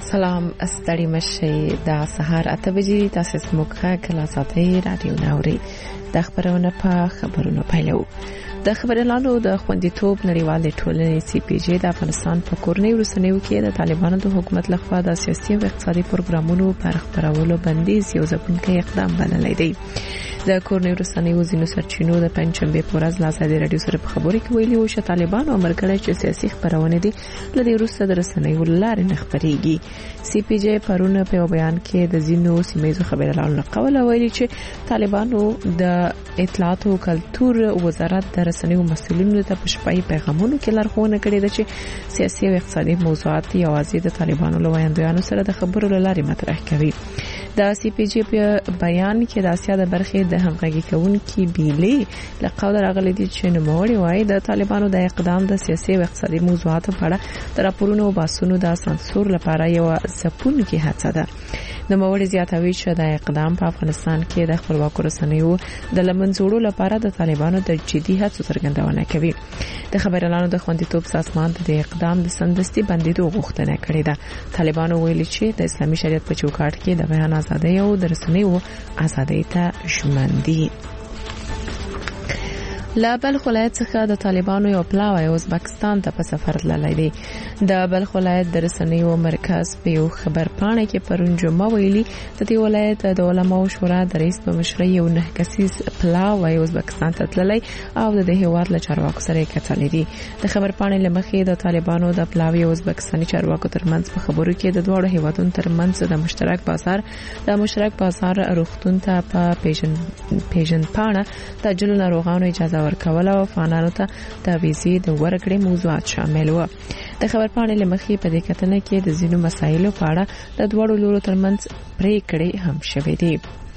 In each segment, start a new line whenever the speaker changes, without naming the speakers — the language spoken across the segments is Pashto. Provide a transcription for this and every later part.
سلام ستړي مشي د سهار 8 بجې تاسو سموکه کلا ساتي رادیو ناوري د خبرونه په خبرونو پیلو د خبرلانو د خوندیتوب نړیوال ټولنې سی پی جی د افغانستان په کورنۍ ورسنیو کې د طالبانو د حکومت لخوا د سیاسي او اقتصادي پروګرامونو پر خبرولو بندیز یو ځپونکي اقدام بللی دی د کورنۍ ورسنیو ځینو سرچینو د پنځمبه پورز لاسادي رادیو سره په خبرو کې ویلي و چې طالبانو امر کړی چې سیاسي خبرونه دي لدی روسه د رسنیو لارې نه خبريږي سی پی جی پرونه په بیان کې د ځینو سیمایي خبرلانو قول ویلي چې طالبانو د اطلاعات او کلتور وزارت د رسنیو مسؤلینو ته په شپږ پیغامونو کې لارښوونه کړې ده چې سیاسي او اقتصادي موضوعات یوازې د طالبانو له ویاندویانو سره د خبرو لارې مطرح کوي د سی پی جی په بیان کې د اسیا د برخې د همغږي کوونکې بیلې لقب راغلي دي چې نوموړي وايي د طالبانو د اقدام د سیاسي او اقتصادي موضوعاتو په اړه د راپورونو او باسونو د سانسور لپاره یو ځپونکې هڅه ده نوموړي زیاتوي چې د اقدام په افغانستان کې د خپلواکو رسنیو د لمنځوړو لپاره د طالبانو د جدي هڅو څرګندونه کوي د خبرلانو د خوندیتوب سازمان د اقدام د سندستي بندیدو غوښتنه کړې ده طالبانو ویلي چې د اسلامي شریعت په چوکاټ کې د بیان ازادي او د رسنیو ازادي ته ژمن دي لا بلخ ولایت څخه د طالبانو یو پلاوی ازبکستان ته په سفر تللی دی د بلخ ولایت د رسنیو مرکز په یو خبر پاڼه کې پرون جمعه ویلي د دې ولایت د علماو شورا د رئیس په مشرۍ یو 9 کسیز پلاوی ازبکستان ته تللی او د هیواد له چارواکو سره کتلې دي د خبر پاڼې لمخې د طالبانو د پلاوی ازبکستاني چارواکو ترمنځ په خبرو کې د دوه هیوادونو ترمنځ د مشترک بازار روغتون ته په پیژن پاڼه تاجل ناروغانو اجازه ورکول او افغانانو ته د ویزې د ورکړې موضوعات شامل و د خبر پاڼې لمخې په دې کتنه کې د ځینو مسایلو په اړه د دوه لورو ترمنځ پریکړې هم شوې دي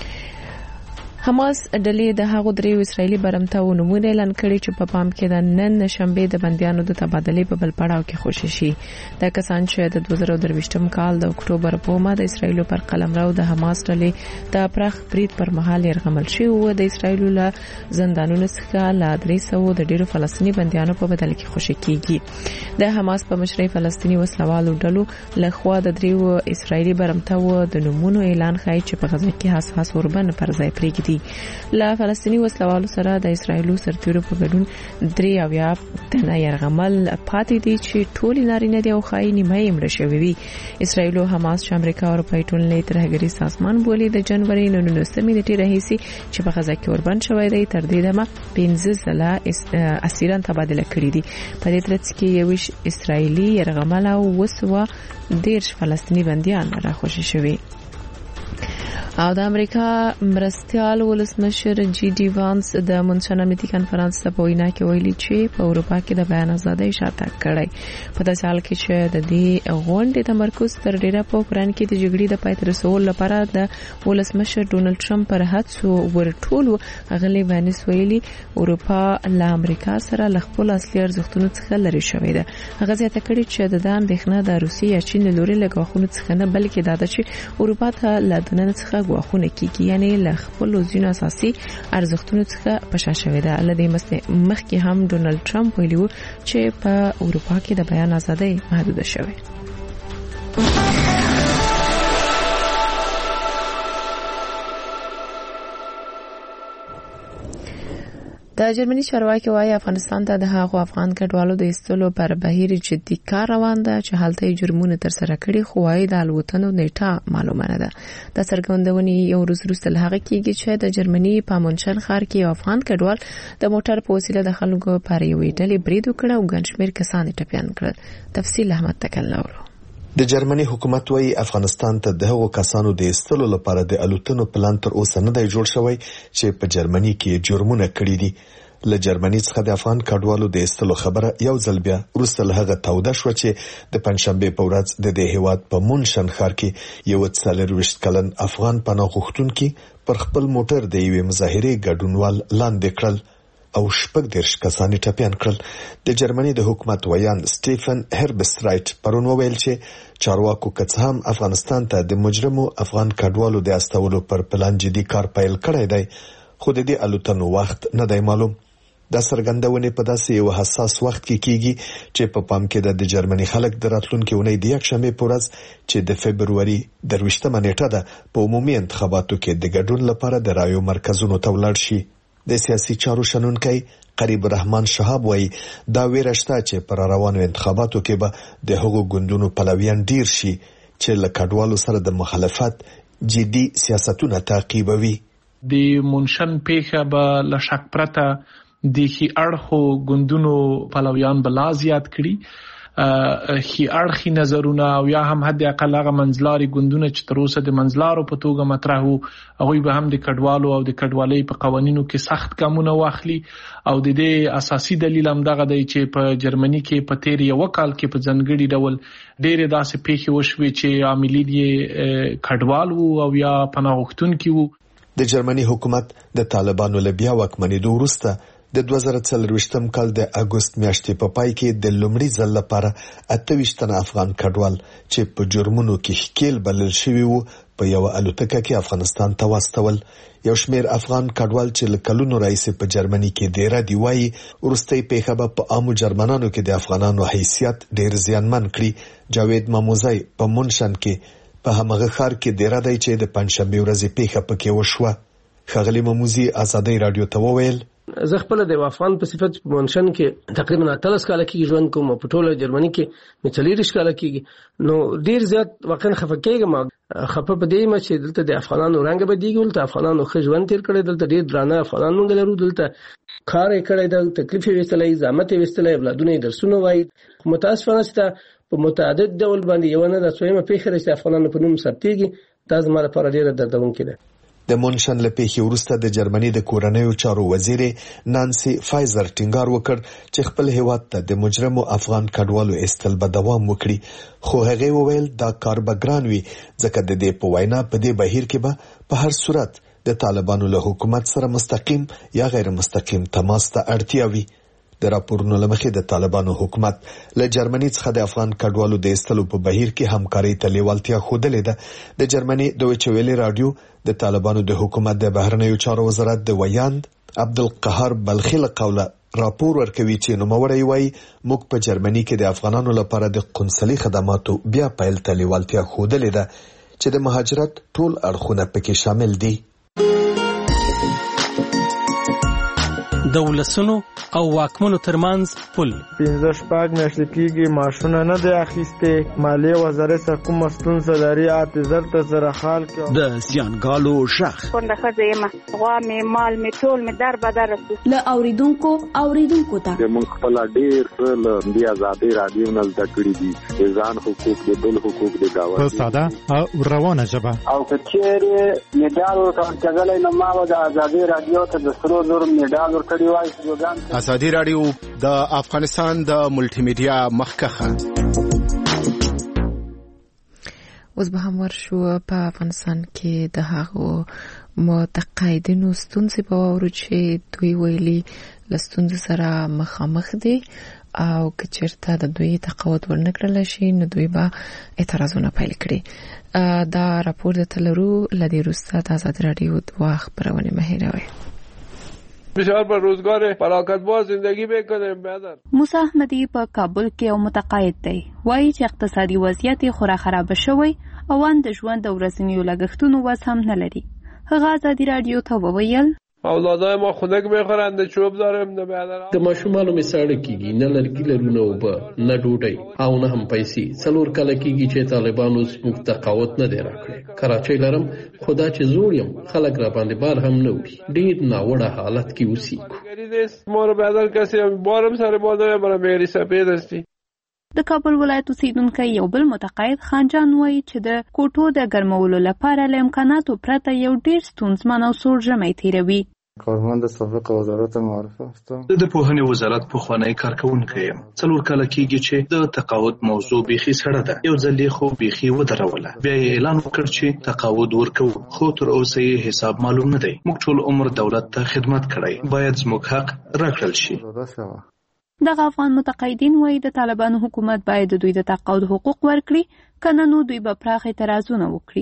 حماس ډلې د هغو دریو اسرایلی برمتاو نمونه اعلان کړي چې په پام کې د نن شنبه د بنديانو د تبادلې په بل پړاو کې خوشی شي د کسان چې د 2023م کال د اکتوبر په ما د اسرایلو پر قلمرو د حماس ډلې د پرخ برید پر مهال يرغمل شي او د اسرایلو له زندانونو څخه لا 300 د ډیرو فلسطینی بنديانو په بدل کې خوشی کیږي د حماس په مشرۍ فلسطینی وسلوالو ډلو له خوا د دریو اسرایلی برمتاو د نمونه اعلان خای چې په غزه کې حساس اوربن پر ځای پریږدي لا فلسطینی وسلوالو سره د اسرایلو سرتیرو په ګډون 3 تنه يرغمل پاتې دي چې ټول نارینه دي او خايني مې مړ شوی وي اسرایلو حماس چې امریکا او اروپای ټولنې ترهګری سازمان بولی د جنوري 19 نیټې راهیسي چې په غزه کې اوربن شوی دی تر دې دمه 15 ځله اسیران تبادله کړي دي په دې ترڅ کې یو اسرایلی يرغمل او وسوه 10 فلسطینی بنديان راخوشي شوی او د امریکا مرستيال ولسمشر جی ډي وانس د منشن امنیتي کانفرنس په وینا کې ویلي چې په اروپا کې د بیان ازادۍ شاتګ کړی په داسې حال کې چې د دې غونډې تمرکز تر ډیره په اوکران کې د جګړې د پای ته رسولو لپاره د ولسمشر ډونالد ټرمپ پر هڅو ورټولو غلي وانس ویلي اروپا له امریکا سره له خپل اصلي ارزښتونو څخه لري شوې ده هغه زیاته کړې چې د اندېښنه د روسیې یا چین لوري له غوښنو څخه نه بلکې دا چې اروپا ته له دننه څخه غوښونه کیږي یعنی له خپل ځینو اساسي ارزښتونو څخه پښه شوې ده لدې مخکې هم ډونالد ټرمپ ویلي چې په اروپا کې د بیان ازادي محدود شوه د جرمني چارواکي وايي افغانستان ته د هغو افغان کډوالو د ایستلو پر بهیر جدي کار روان ده چې حالته جرمونه تر سره کړي خو وايي د الوتنو نیټه معلومه نه ده د څرګندونې یو ورځ وروسته هغه کېږي چې د جرمني په مونشن ښار کې افغان کډوال د موټر په وسیله د خلکو پر یوې ډلې برید وکړ او ګنشمیر کسان ټپيان کړل تفصیل احمد تکلنورو
د جرمني حکومت وايي افغانستان ته د هغو کسانو د ایستلو لپاره د الوتنو پلان تر اوسه نه دی جوړ شوی چې په جرمني کې جرمونه کړی دي له جرمني څخه د افغان کډوالو د ایستلو خبره یو ځل بیا وروسته له هغه توده شو چې د پنځشنبه په ورځ د دې هیواد په مونشن ښار کې یو 40 کلن افغان پناه غوښتونکي پر خپل موټر د یوې مظاهرې ګډونوال لاندې کړل او 18 کسان ټپيان کړل د جرمني د حکومت ویان سټيفن هربسترایټ پرون وویل چې چارواکو کڅهم افغانستان ته د مجرمو افغان کډوالو د استولو پر پلان جدي کار پیل کړی دی خو د دې الوتنو وخت نه دی معلوم د څرګندونې په داسې یو حساس وخت کې کیږي چې په پام کې د جرمني خلک د راتلونکي اونۍ د یکشنبه په ورځ چې د فبرवरी 23 نیټه ده په عمومي انتخاباتو کې د ګډون لپاره د رایو مرکزونو ته ولاړ شي. د سیاسي چارو شنونکي قریب الرحمن شهاب وایي دا ویره شته چې پر روانو انتخاباتو کې به د هغو ګوندونو پلویان ډیر شي چې له کډوالو سره د مخالفت جدي سیاستونه تعقیبوي.
د منشن پیښه به له شک پرته د خي اړخو ګوندونو پلویان بلا زیات کړي، خي اړخي نظرونه او یا هم حد اقل هغه منځلاري ګوندونه چې تر اوسه د منځلارو په توګه مطرح وو هغه به هم د کډوالو او د کډوالۍ په قوانینو کې سخت ګامونه واخلي. او د دې اساسي دلیل هم دغه دی چې په جرمني کې په تیر یو کال کې په ځنګړي ډول ډېرې داسې پیښې وشوي چې عاملین یې کډوال وو او یا پناه غوښتونکي وو.
د جرمني حکومت د طالبانو له بیا واکمنېدو وروسته د 2024 کال د اگست میاشتې په پای کې د لومړي ځل لپاره 28 تنه افغان کډوال چې په جرمونو کې ښکیل بلل شوي وو په یو الوتکه کې افغانستان ته واستول. یو شمیر افغان کډوال چې له کلونو راهیسې په جرمني کې ډیره دی وایي وروستۍ پیښه به په عامو جرمنانو کې د افغانانو حیثیت ډیر زیانمن کړي. جاوید ماموزی په منشن کې په همغه ښار کې ډیره دی چې د پنځشنبه ورځې پیښه پکې وشوه. ښاغلی ماموزی ازادي رادیو ته وویل
زه خپل د افغان په صفت په منشن کې تقریبا 13 کال کې ژوند کوم، په ټوله جرمني کې مې 40 کال کېږي. نو ډیر زیات واقعا خفه کېږم، خفه په دې مې چې دلته د افغانانو رنګ بدیږي، دلته افغانانو ښه ژوند تیر کړی، دلته ډیر درانه افغانان مونږ لرو، دلته کار یې کړی، د تکلیف یې وستلې، زحمت یې وستلې، اولادونه یې درسونه وایي. متاسفانه چې په متعدد ډول باندې یو نه د څویمه پیښه چې افغانانو په نوم ثبتېږي دا زما لپاره ډیره دردونکې ده.
د منشن له پیښې وروسته د جرمني د کورنیو چارو وزیر نانسي فایزر ټینګار وکړ چې خپل هیواد ته د مجرمو افغان کډوالو ایستل به دوام وکړي، خو هغه وویل دا کار به ګران وي ځکه د دې په وینا په دې بهیر کې به په هر صورت د طالبانو له حکومت سره مستقیم یا غیر مستقیم تماس ته اړتیا وي. د راپورونو لمخې د طالبانو حکومت له جرمني څخه د افغان کډوالو د ایستلو په بهیر کې همکاري ته لیوالتیا ښودلې ده. د جرمني دویچه ویلې رادیو د طالبانو د حکومت د بهرنیو چارو وزارت د ویاند عبدالقهار بلخي له قوله راپور ورکوي چې نوموړی وایي موږ په جرمني کې د افغانانو لپاره د قنصلي خدماتو بیا پیل ته لیوالتیا ښودلې ده چې د مهاجرت ټول اړخونه پکې شامل دي.
د ولسونو او واکمنو ترمنځ پل
15 میاشتې کېږي معاشونه نه دی اخیستې، مالیې وزارت څخه کومه ستونزه لري، حافظر ته سره حال کې
د زیانګالو شخ
پنده ښځه یم، غوا مې مال مې ټول مې در بدر
له اوریدونکو ته
موږ خپل ډېر څه له دې ازادي رادیو نه زده کړي دي، د ځان حقوق د بل حقوق د گاونډي
په ساده او روانه ژبه.
او کچېرې میډال ورکړل نو ما د ازادي رادیو ته د سرو زر میډال ورکړی.
ازادي رادیو د افغانستان د ملټي میډیا مخکخه.
اوس به هم ورشو په افغانستان کې د هغو متقاعدینو ستونزې به واورو چې دوی ویلي له ستونزو سره مخامخ دي او که چېرته د دوی تقاعد ورنکړلی شي نو دوی به اعتراضونه پیل کړي. دا راپور د تلرو له دې وروسته د ازادي رادیو دوه خپرونې مه هېروئ.
بسیار پر روزگار فراغت‌باز زندگی میکنه.
موسی احمدی په کابل کې یو متقاعد دی، وایي چې اقتصادي وضعیت خورا خراب شوی او د ژوند د ورځنیو لګښتونو وس هم نه لري. هغه ازادي رادیو ته وویل
اولادای ما خنک میخورند، چوب دارم نه بیادر.
د ماشومانو می ساړه کیږي، نه لرګي لرونه او نه ډوډۍ او نه هم پیسې. څلور کال کیږي چې طالبانو زموږ تقاعد نه دی راکړی. کراچۍ لرم، خدا چې زوړ یم، خلک را باندې بار هم نه وړي، ډېر ناوړه حالت کې اوسېږو.
ما رو بیادر کسی بارم سر بادر برای میری سپید هستی.
د کابل ولایت اوسیدونکی یو بل متقاعد خانجان وایي چې د کوټو د ګرمولو لپاره له امکاناتو پرته یو ډېر ستونزمن او سوړ ژمی تېروي.
کارمند سابق وزارت معرفه هستم.
د پوهنې وزارت پخوانی کارکونکی یم. 4 کال کېږي چې د تقاعد موضوع بیخي سړه ده. یو ځل خو بیخي ودروله، بیا یې اعلان وکړ چې تقاعد ورکوو، خو تر اوسه یې حساب معلوم نه دی. موږ ټول عمر دولت ته خدمت کړی، باید زموږ حق راکړل شي.
دغه افغان متقاعدین وایي د طالبانو حکومت باید د دوی د تقاعد حقوق ورکړي، کنه نو دوی به پراخ اعتراضونه وکړي.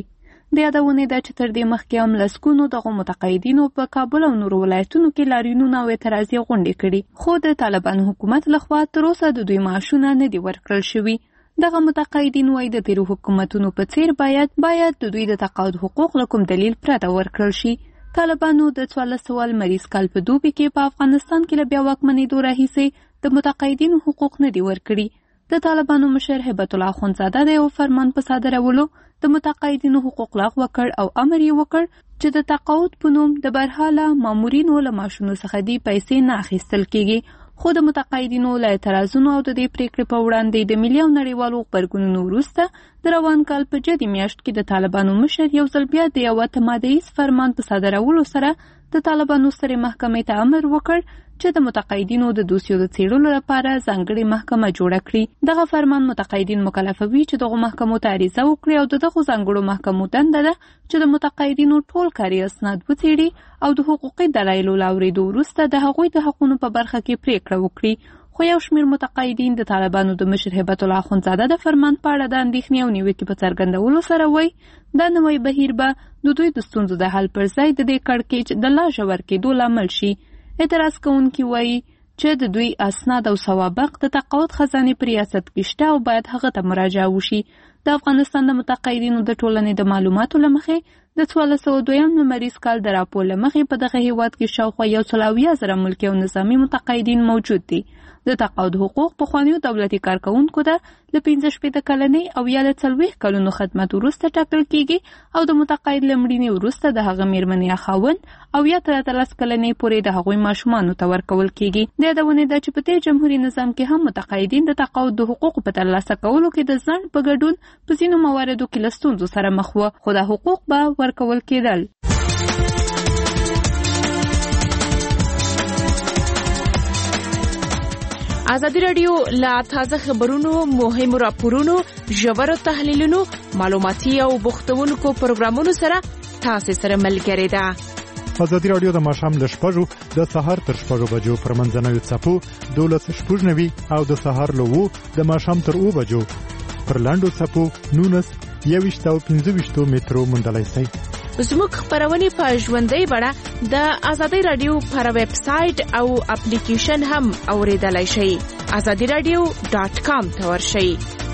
د یادونې ده چې تر دې مخکې هم لسګونو دغه متقاعدینو په کابل او نورو ولایتونو کې لاریونونه او اعتراضي غونډې کړي، خو د طالبانو حکومت لخوا تر اوسه د دوی معاشونه نه دي ورکړل شوي. دغه متقاعدین وایي د تیرو حکومتونو په څیر باید د دوی د تقاعد حقوق له کوم دلیل پرته ورکړل شي. طالبانو د 1400 لمریز کال په دوبي کې په افغانستان کې له بیا واکمنېدو راهیسې د متقاعدینو حقوق نه دي ورکړي. د طالبانو مشر هیبت الله اخندزاده د یو فرمان په صادرولو د متقاعدینو حقوق لغوه کړ او امر یې وکړ چې د تقاعد په نوم د برحاله مامورینو له معاشونو څخه دې پیسې نه اخیستل کیږي. خو د متقاعدینو له اعتراضونو او د دې پریکړې په وړاندې د ملي او نړیوالو غبرګونونو وروسته د روان کال په جدي میاشت کې د طالبانو مشر یو ځل بیا د یوه تمادیز فرمان په صادرولو سره د طالبانو سترې محکمې ته امر وکړ چې د متقاعدینو د دوسیو د څېړلو لپاره ځانګړې محکمه جوړه کړي. دغه فرمان متقاعدین مکلفوي چې دغو محکمو ته عریضه وکړي او دغو ځانګړو محکمو دنده ده چې د متقاعدینو ټول کاري اسناد وڅېړي او د حقوقي دلایلو له اورېدو وروسته د هغوی د حقونو په برخه کې پریکړه وکړي. خو یو شمېر متقاعدین د طالبانو د مشر هیبت الله اخندزاده د فرمان په اړه د اندېښنې او نیوکې په څرګندولو سره وایي دا نوی بهیر به د دوی د ستونزو د حل پر ځای د دې کړکېچ د لا ژور کېدو لامل شي. اعتراض کوونکي وایي چې د دوی اسناد او سوابق د تقاعد خزانې په ریاست کې شته او باید هغه ته مراجعه وشي. د افغانستان د متقاعدینو د ټولنې د معلوماتو له مخې د 1402 لمریز کال د راپور له مخې په دغه هیواد کې شاوخوا 170,000 ملکي او نظامي متقاعدین موجود دي. د تقاعد حقوق پخوانیو دولتي کارکوونکو ته له 15 کلنۍ او یا له 40 کلونو خدمت وروسته ټاکل کیږي او د متقاعد له مړینې وروسته د هغه میرمنې یا خاوند او یا تر 13 کلنۍ پورې د هغوی ماشومانو ته ورکول کیږي. د یادونې ده چې په تیر جمهوریت نظام کې هم متقاعدین د تقاعد د حقوقو په ترلاسه کولو کې د ځنډ په ګډون په ځینو مواردو کې له ستونزو سره مخ وو، خو دا حقوق به ورکول کېدل.
ازادي راډیو لا تازه خبرونو، مهمو راپورونو، ژورو تحلیلونو، معلوماتي او بوختونکو پروګرامونو سره تاسو سره ملګری ده.
ازادي راډیو د ماښام ل 6:00 د سهار تر 6:00 بجو پر منځنوي څپو 12:90 او د سهار له 2 د ماښام تر 2 بجو پر لاندو څپو 19 21 او 25 مترو موندلای شئ.
زموږ خبرونه په ژوندۍ بڼه د ازادي راډیو پر ویب سټ او اپلیکیشن هم اوریدلای شئ. azadiradio.com ته ورشئ.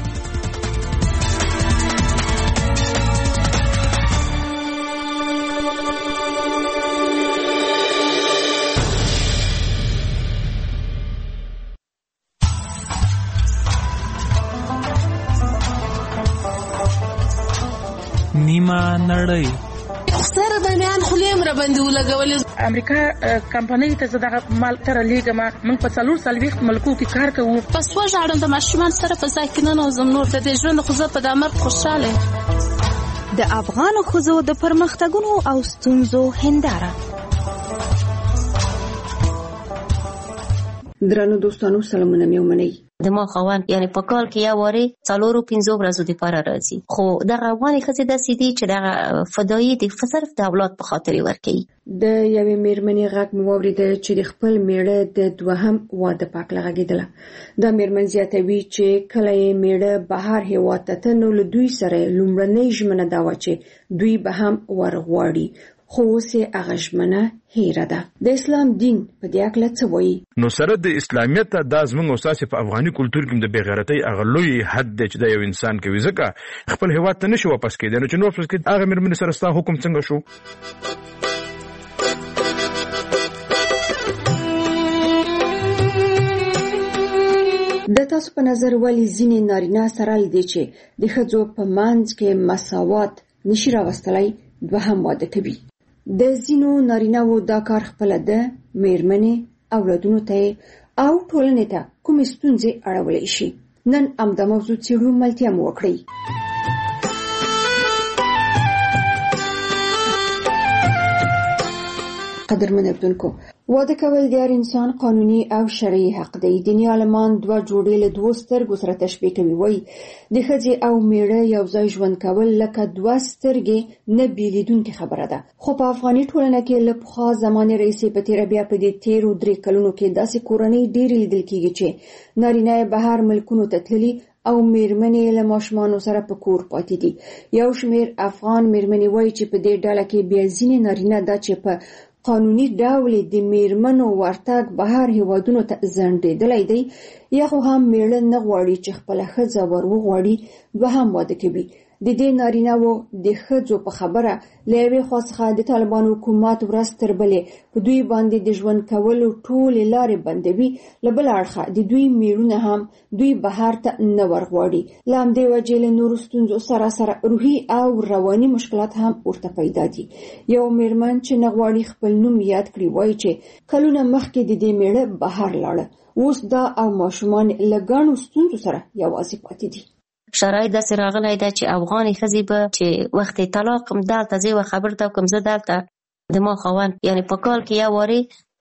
نیمه نړۍ
سره باندې خلیم را باندې ولګولې.
امریکا کمپنۍ ته زداغه مال تر لیګما من په 4 ملکو کې کار کوو.
پس وژاړم د ماشومان سره په ځای کې نه نوزم نور د ژوند خو زه په دمر خوشاله.
د افغان خزو د پرمختګونو او ستونزو هنداره.
درنو دوستانو سلامونه مې ومنئ.
د ما خوان یعنی په کال کې یا واره 4-5 ورځې د پاره راځي، خو د افغاني خزې د سیدي چې د فدایي د صرف د اولاد په خاطر ورکي.
د یوې میرمنې غږ مو واورېده چې د خپل میړه د دوهم واده په اړه غږېدله. دا میرمن زیاتوي چې کله یې میړه بهر هیواد ته تلو له دوی سره لومړنۍ ژمنه دا وه چې دوی به هم ورغواړي، خو اوس یې هغه ژمنه هیره ده. د اسلام دین په دې اړه څه وایي؟
نو سره د اسلامیت دا زموږ اساس په افغاني کلتور کې د بېغیرتۍ هغه لوی حد دی چې د یو انسان کوي، ځکه خپل هیواد ته نشي واپس کېدی. نو چې نو واپس کېد هغه میرمنې سره ستا حکم څنګه شو؟
د تاسو په نظر ولې ځینې نارینه سره لدی چې د ښځو په منځ کې مساوات نشي راوستلی دوهم واده کوي؟ د ځینو نارینه‌وو دا کار خپله د میرمنې اولادونو ته او ټولنې ته کومې ستونزې اړولی شي؟ نن همدا موضوع څېړو، ملتیا مو وکړئ. قدرمن اردوونکو، واده کول د هر انسان قانوني او شرعي حق دی. دیني عالمان دوه جوړې له دوو سترګو سره تشبیه کوي. وایي د ښځې او میړه یو ځای ژوند کول لکه دوه سترګې نه بیلیدونکې خبره ده. خو په افغاني ټولنه کې له پخوا زمانې راهیسې په تېره بیا په دې تېرو 3 کلونو کې داسې کورنۍ ډېرې لیدل کېږي چې نارینه یې بهر ملکونو ته تللي او میرمنې له ماشومانو سره په کور پاتې دي. یو شمېر افغان میرمنې وایي چې په دې ډله کې بیا ځینې نارینه دا چې په قانوني ډول د میرمنو ورتګ بهر هیوادونو ته ځنډېدلی دی، یا خو هم میړه نه غواړي چې خپله ښځه ور وغواړي، دوهم واده کوي. د دې نارینه‌وو د ښځو په خبره له یوې خوا څخه د طالبانو حکومت ورځ تر بلې په دوی باندې د ژوند کولو ټولې لارې بندوي، له بل اړخه د دوی میړونه هم دوی بهر ته نه ورغواړي. له همدې وجې له نورو ستونزو سره سره روحي او رواني مشکلات هم ورته پیدا دي. یو میرمن چې نه غواړي خپل نوم یاد کړي وایي چې کلونه مخکې د دې میړه بهر لاړه، اوس دا او ماشومان له ګڼو ستونزو سره یوازې پاتې دي.
شرایط داسې راغلی ده چې افغاني ښځې به چې وخت طلاق دلته زه یوه خبر ته کوم، زه دلته د ما خاوند یعنې په کال کې یو وارې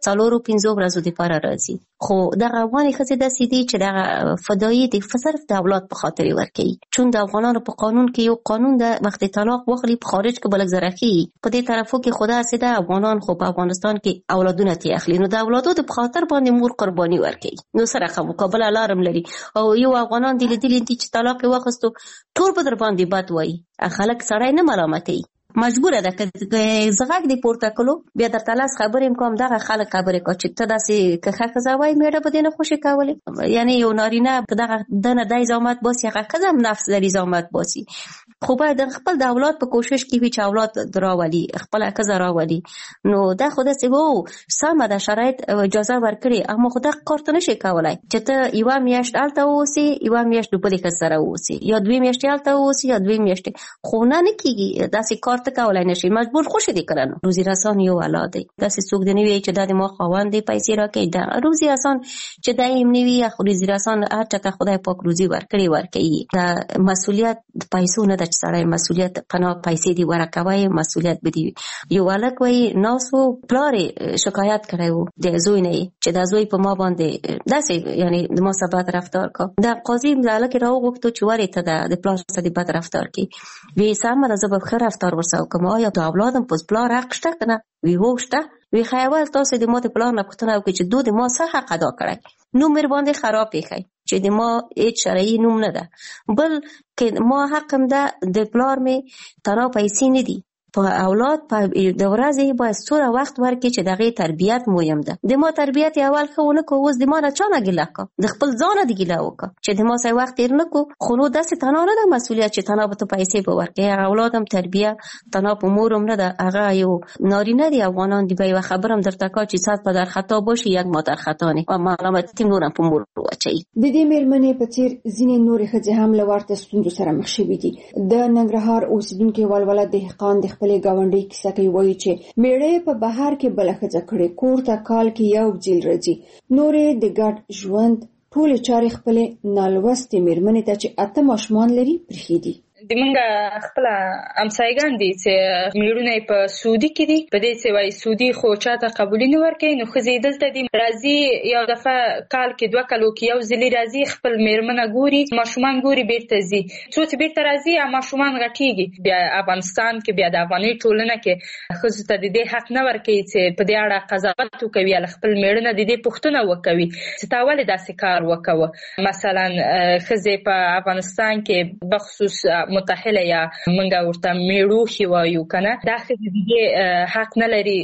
4-5 ورځو دپاره راځي، خو دغه افغاني ښځې داسې دي چې دغه فدایي د صرف د اولاد په خاطر ورکوي. چون د افغانانو په قانون کې یو قانون ده، وخت طلاق واخلي په خارج کې بلک زرخي، په دې طرفو کې خو داسې ده افغانان خو په افغانستان کې اولادونه ترې اخلي، نو د اولادو د خاطر باندې مور قرباني ورکوي، نو سره مقابله لارم لري. او یو افغانان دي لیدلي دي چې طلاق یې واخیستو ټول به در باندې بد وایي، خلک سړی نه ملامتوي، مجبوره ده که زغږ دی پورته کړو بیا درته لاس خبرې کوم دغه خلک خبرې کوي چې ته داسې که ښځه وایي میړه به دې نه خوشې کولی. یعنې یو نارینه که دغه دنه دی زحمت باسي، هغه ښځه هم نفس لري زحمت باسي، خو باید خپل د اولاد په کوشش کې وي چې اولاد راولي، خپله ښځه راولي. نو دا خو داسې وو سمه ده شرایط اجازه ورکړي، اما خو دغه کار ته نشي کولی چې ته یوه میاشت هلته واوسې، یوه میاشت د بلې ښځې سره واوسې، یا 2 میاشتې هلته واوسې یا 2 میاشتې، خو نه کېږي داسې کار ته کولای نشي، مجبور خوشې دي کړه. نو روزي رسان یو والا دی، داسې څوک دی نه وي چې دا د ما خاوند دی پیسې راکوي، دا روزي رسان چې دا یې نه وي، روزي رسان هر چا ته خدای پاک روزي ورکوي. دا مسؤلیت د پیسو نه ده چې سړی مسؤلیت قنا پیسې دی ورکوي، مسؤلیت بدی. یو هلک وایي ناسو پلار شکایت کړی و د زوی نه چې دا زوی په ما باندې داسې یعنی د ما سره بد رفتار کا. دا قاضي د هلک راوغوښتو چې ورې ته د پلار سره بد رفتار کوي، وی سمه ده زه به ښه رفتار ورسره وکړم، آیا د اولادم په پلار حق شته که نه؟ وی هو شته. وی خیال تاسو د ما د پلار نه پوښتنه وکړئ چې دو د ما څه حق ادا کړی، نوم مې باندې خراب ایښی چې د ما هیڅ شرعي نوم نه ده، بل که ما حق هم ده د پلار مې تنها پیسې نه دي، په اولاد په د ورځې باید څومره وخت ورکړي چې د هغې تربیت مهم ده. د ما تربیت یې اول ښه ونه کړو، اوس د ما نه چا نه ګیله کړه، د خپل ځانه دې ګیله وکړه چې د ما سره وخت تېر نه کړو. خو نو داسې تنها نه ده مسؤلیت چې تنها به ته پیسې به ورکړې، هغه اولاد هم تربیه تنها په مور هم نه ده، هغه یو نارینه دی افغانان دی به یوه خبر هم درته کا چې 100 په در خطا باشي 1 ما در خطا نه، او ملامتي نور هم په مور واچوي.
د دې میرمنې په څیر ځینې نورې ښځې هم له ورته ستونزو سره مخ شوي دي. د ننګرهار اوسیدونکي ولوله دهقان د خپلې ګاونډۍ سکه وایي چې میړه په بهر کې بل ښځه کړي، کور ته کال کې یو ځل راځي، نورې د ګډ ژوند ټولې چارې خپلې نالوستې میرمنې ته چې 8 ماشومان لري پرېښي دي.
د منګه خپل امسایګان دي چې میړونه په سعودي کې دي، په دې چې وای سعودي خو چاته قبول نه ورکوي، نو خزې دلته دي راځي یو دفعه کال کې 2 کالو کې یو ځل راځي، خپل میرمنه ګوري، ماشومان ګوري، بیرته ځي. څو چې بیرته راځي ماشومان غټيږي، بیا افغانستان کې بیا د افغاني ټولنه کې خزې ته د دې حق نه ورکوي چې په دې اړه قضاوت وکوي، خپل میړونه د دې پوښتنه وکوي چې تا ولې داسې کار وکوه. مثلا خزې په افغانستان کې بخصوص متحله یا منګه ورته میړو هی وایو کنه، دا خزې دې حق نه لري،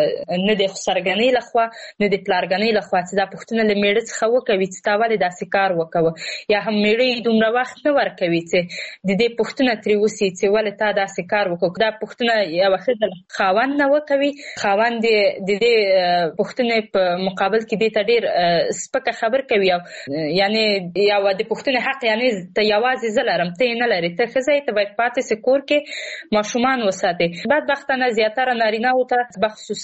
نه د خسرګنۍ لخوا نه د پلارګنۍ لخوا چې دا پوښتنه له میړه څخه وکوي چې تا ولې داسې کار وکوه، یا هم میړه دومره وخت نه ورکوي چې د دې پوښتنه ترې وسی چې ولې تا داسې کار وکړ. دا پوښتنه یو ښځه خاوند نه وکوي، خاوند د دې پوښتنې په مقابل کې دې ته ډېر سپکه خبر کوي، یعنی یو د پوښتنې حق یعنی ته یوازې زه لرم ته نه لري، ته ښځه ته باید پاتې سې کور کې ماشومان وساتي. بدبختانه زیاتره نارینه او ته بخصوص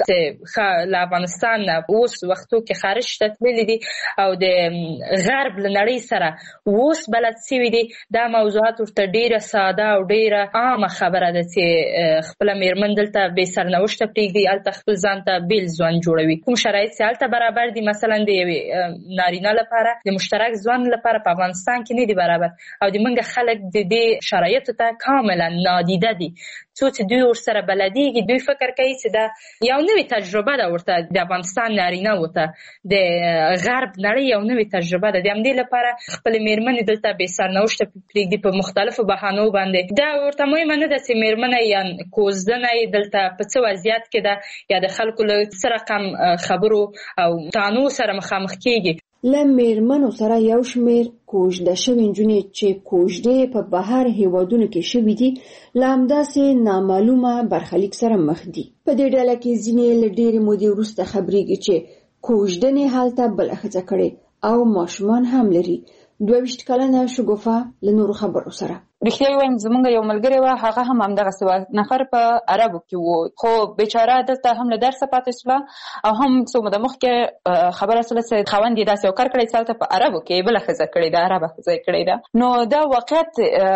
له افغانستان اوس وختو کې خارج ته تللي دي او د غرب له نړۍ سره اوس بلد سوي دي. دا موضوعات ورته ډېره ساده او ډېره عامه خبره ده چې خپله میرمن دلته بې سرنوشته پرېږدي، هلته خپل ځان ته بېل ژوند جوړوي. کوم شرایط چې هلته برابر دي مثلا د یوې نارینه لپاره د مشترک ژوند لپاره په افغانستان کې نه دي برابر، او د منګه خلک د دې شرایط شرایطو ته کاملا نادیده دي. څو چې دوی ورسره بلدیږي دوی فکر کوي چې دا یو نوې تجربه ده ورته د افغانستان نارینه‌وو ته د غرب نړۍ یو نوې تجربه ده. د همدې لپاره خپلې مېرمنې دلته بې سرنوشته پرېږدي په مختلفو بهانو باندې. دا ورته مهمه نه ده چې مېرمنه یا کوزدنه یې دلته په څه وضعیت کې ده یا د خلکو له څه رقم خبرو او تانو سره مخامخ کېږي.
له مېرمنو سره یو شمېر کوژده شوې نجونې چې کوژدې په بهر هیوادونو کې شوي دي له همداسې نامعلومه برخلیک سره مخ دي. په دې ډله کې ځینې له ډېرې مودې وروسته خبرېږي چې کوژدنې هلته بله ښځه کړې او ماشومان هم لري. 22 کلنه شګوفه له نورو خبرو سره
رښتیا وایم زمونږ یو ملګری و هغه هم همدغسې و نفر په عربو کې و خو بیچاره دلته هم له درسه پاتې شوله او هم څو موده مخکې خبره شوله چې خاوند یې داسې یو کار کړی چې هلته په عربو کې بله ښځه کړې ده عربه ښځه یې کړې ده. نو دا واقعیت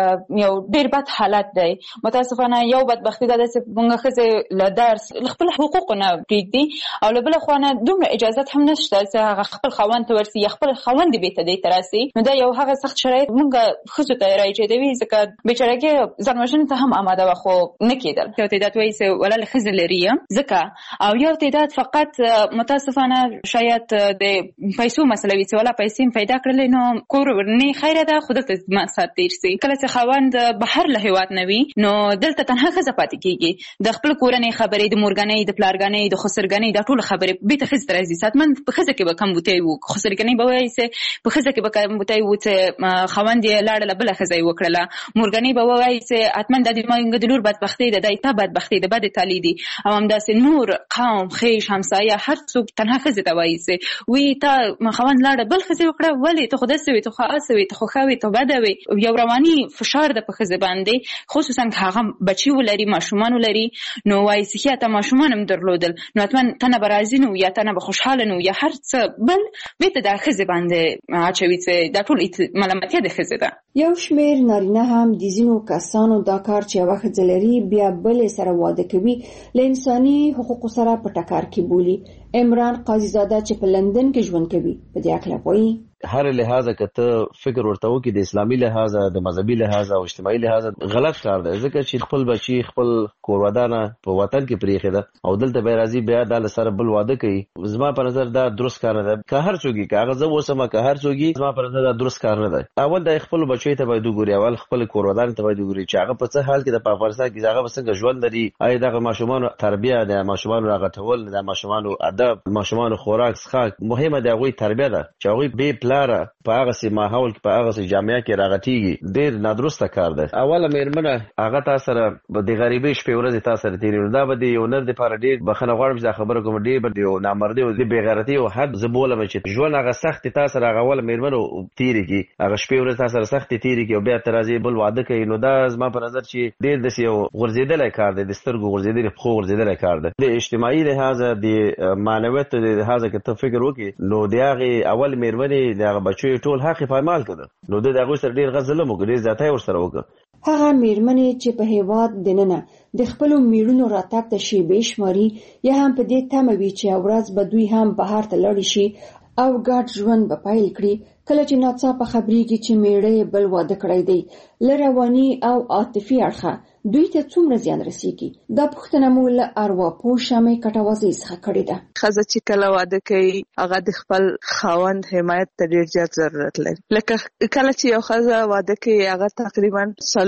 یو ډېر بد حالت دی. متاسفانه یو بدبختي دا ده چې موږ ښځې له درس له خپل حقوقو نه پرېږدي او له بله خوا نه دومره اجازت هم نشته چې هغه خپل خاوند ته ورسي یا خپل خاوند یې بېرته دې ته راسي. نو دا یو هغه سخت شرایط موږ ښځو ته راایجادوي ځکه بیچارهګي ځان وژنې ته هم آماده وه خو نه کېدل. یو تعداد وایي چې ولله ښځې لري ځکه او یو تعداد فقط متاسفانه شاید د پیسو مسله وي چې ولا پیسې م پیدا کړلې نو کور نه خیره ده خو دلته مقصد تېر سي. کله چې خاوند بهر له هېواد نه وي نو دلته تنها ښځه پاتې کېږي. د خپل کورنۍ خبرې د مورګنۍ د پلارګنۍ د خسرګنۍ دا ټوله خبرې بېرته ښځې ته راځي. ساتمن په ښځه کې به کمبوتی و خسرګنۍ به وایي چې په ښځه کې به کمبوتی و چې خاوند یې لاړه له بله ښځه یې وکړله. مورګنۍ به وایي چې حتمن دا د لور بدبختي ده دا تا بدبختي ده بدې تالي دي او همداسې نور قوم خیش همسایه هر څوک تنها ښځې ته وایي چې وی تا خاوند لاړه بل ښځې وکړه ولې ته خو داسې وې ته خو هسې وې ته خو ښه وې ته بده وې. یو رواني فشار ده په ښځې باندې خصوصا که هغه بچي ولري ماشومان ولري نو وایي چې ښه ته ماشومان هم درلودل نو حتما ته نه به راضي نه یا ته نه به خوشحاله نه یا هر څه بل بېرته دا ښځې باندې اچوي چې دا ټول ملامتیا د ښځې ده.
یو شمېر نارینه هم د ځینو کسانو دا کار چې یوه ښځه لري بیا بلې سره واده کوي له انساني حقوقو سره په ټکر کې بولي. عمران قاضي زاده چې په لندن کې ژوند کوي په دې اړه وایي
هر لحاظه که ته فکر ورته وکړې د اسلامي لحاظه د مذهبي لحاظه او اجتماعي لحاظه غلط کار دی ځکه چې خپل بچي خپل کورودانه په وطن کې پرېښې ده او دلته به راځي بیا دا له سره بل واده کوي. زما په نظر دا درست کار نه دی. که هر څوک که هغه زه اوسم که هر څوک زما په نظر دا درست کار نه دی. اول د خپل بچي ته باید وګوري اول خپل کورودانه ته باید وګوري چې هغه په څه حال کې د افغانستان کې هغه څنګه ژوند لري. آیا دغه ماشومان تربیه د ماشومان راغټول د ماشومان ادب ماشومان خوراک څښاک مهمه د هغوی تربیه ده چې هغوی بې پلاره په هغه سي ماحول کې په هغه سي جامعه کې راغټيږي ډېر نادرسته کار دی. اوله مېرمنه هغه تاسو سره د غریبۍ شپې ورځې تاسو سره تیرې دا به د یو نر د لپاره ډېر بخښنه غواړم چې دا خبره کوم ډېر به د یو نامردۍ او د بېغیرتۍ او حد زه بولم چې ژوند هغه سخت تاسو سره هغه اوله مېرمنه تیرې کړي هغه شپې ورځې تاسو سره سختې تیرې کړي او بیا ته راځي بل واده کوي نو دا زما په نظر چې ډېر داسې یو غورځېدلی کار دی د سترګو غورځېدلی پښو غورځېدلی کار دی. د اجتماعي لحاظه د معنویت د لحاظه که ته فکر وکړې نو د هغې اول مېرمنې د هغه بچیو ټول حق پایمال کړه نو د هغوی سره ډېر غږ ظلم وکړ ډېر زیاتی ورسره وکړه.
هغه مېرمنې چې په هېواد دننه د خپلو میړونو راتګ ته شیبې شماري یا هم په دې تمه وي چې یوه ورځ به دوی هم بهر ته لاړې شي او ګډ ژوند به پیل کړي کله چې ناڅاپه خبرېږي چې میړه یې بل واده کړی دی له رواني او عاطفي اړخه دوی ته څومره زیان رسیږي دا پوښتنه مو له ارواپوه شمعې کټوازۍ څخه کړې ده.
ښځه چې کله واده کوي هغه د خپل خاوند حمایت ته ډېر زیات ضرورت لري. لکه کله چې یو ښځه واده کوي هغه تقریبا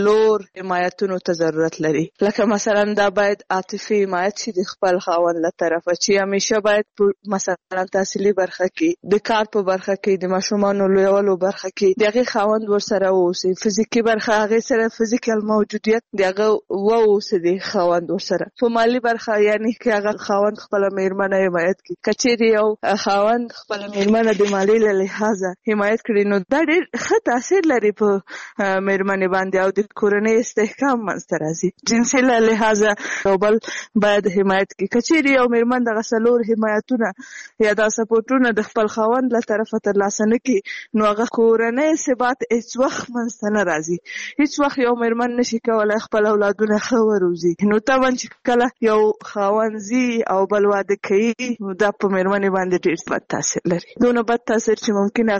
4 حمایتونو ته ضرورت لري. لکه مثلا دا باید عاطفي حمایت شي د خپل خاوند له طرفه چې همیشه باید مثلا تحصیلي برخه کې د کار په برخه کې د ماشومانو لویولو برخه کې د هغې خاوند ورسره واوسي. فزیکي برخه هغې سره فزیکل موجودیت د هغه واوسي د خاوند ورسره. په مالي برخه یعنی که هغه خاوند خپله مېرمنه حمایت کړي که چیرې یو خاوند خپله مېرمنه د مالي له لحاظه حمایت کړي نو دا ډېر ښه تاثیر لري په مېرمنې باندې او د کورنۍ استحکام منځته راځي. جنسي له لحاظه یو بل باید حمایت کړي. که چیرې یو مېرمن دغه 4 حمایتونه یا دا سپورټونه د خپل خاوند له طرفه ترلاسه نه کړي نو هغه کورنۍ ثبات هېڅ وخت منځته نه راځي. هېڅ وخت یو مېرمن نشي کولی خپله اولادونه ښه وروزي. نو طبعا چې کله یو خاوند زی او بل واده کوي دا په مېرمنې باندې ډېر بد تاثیر لري. دونه بد تاثیر چې ممکن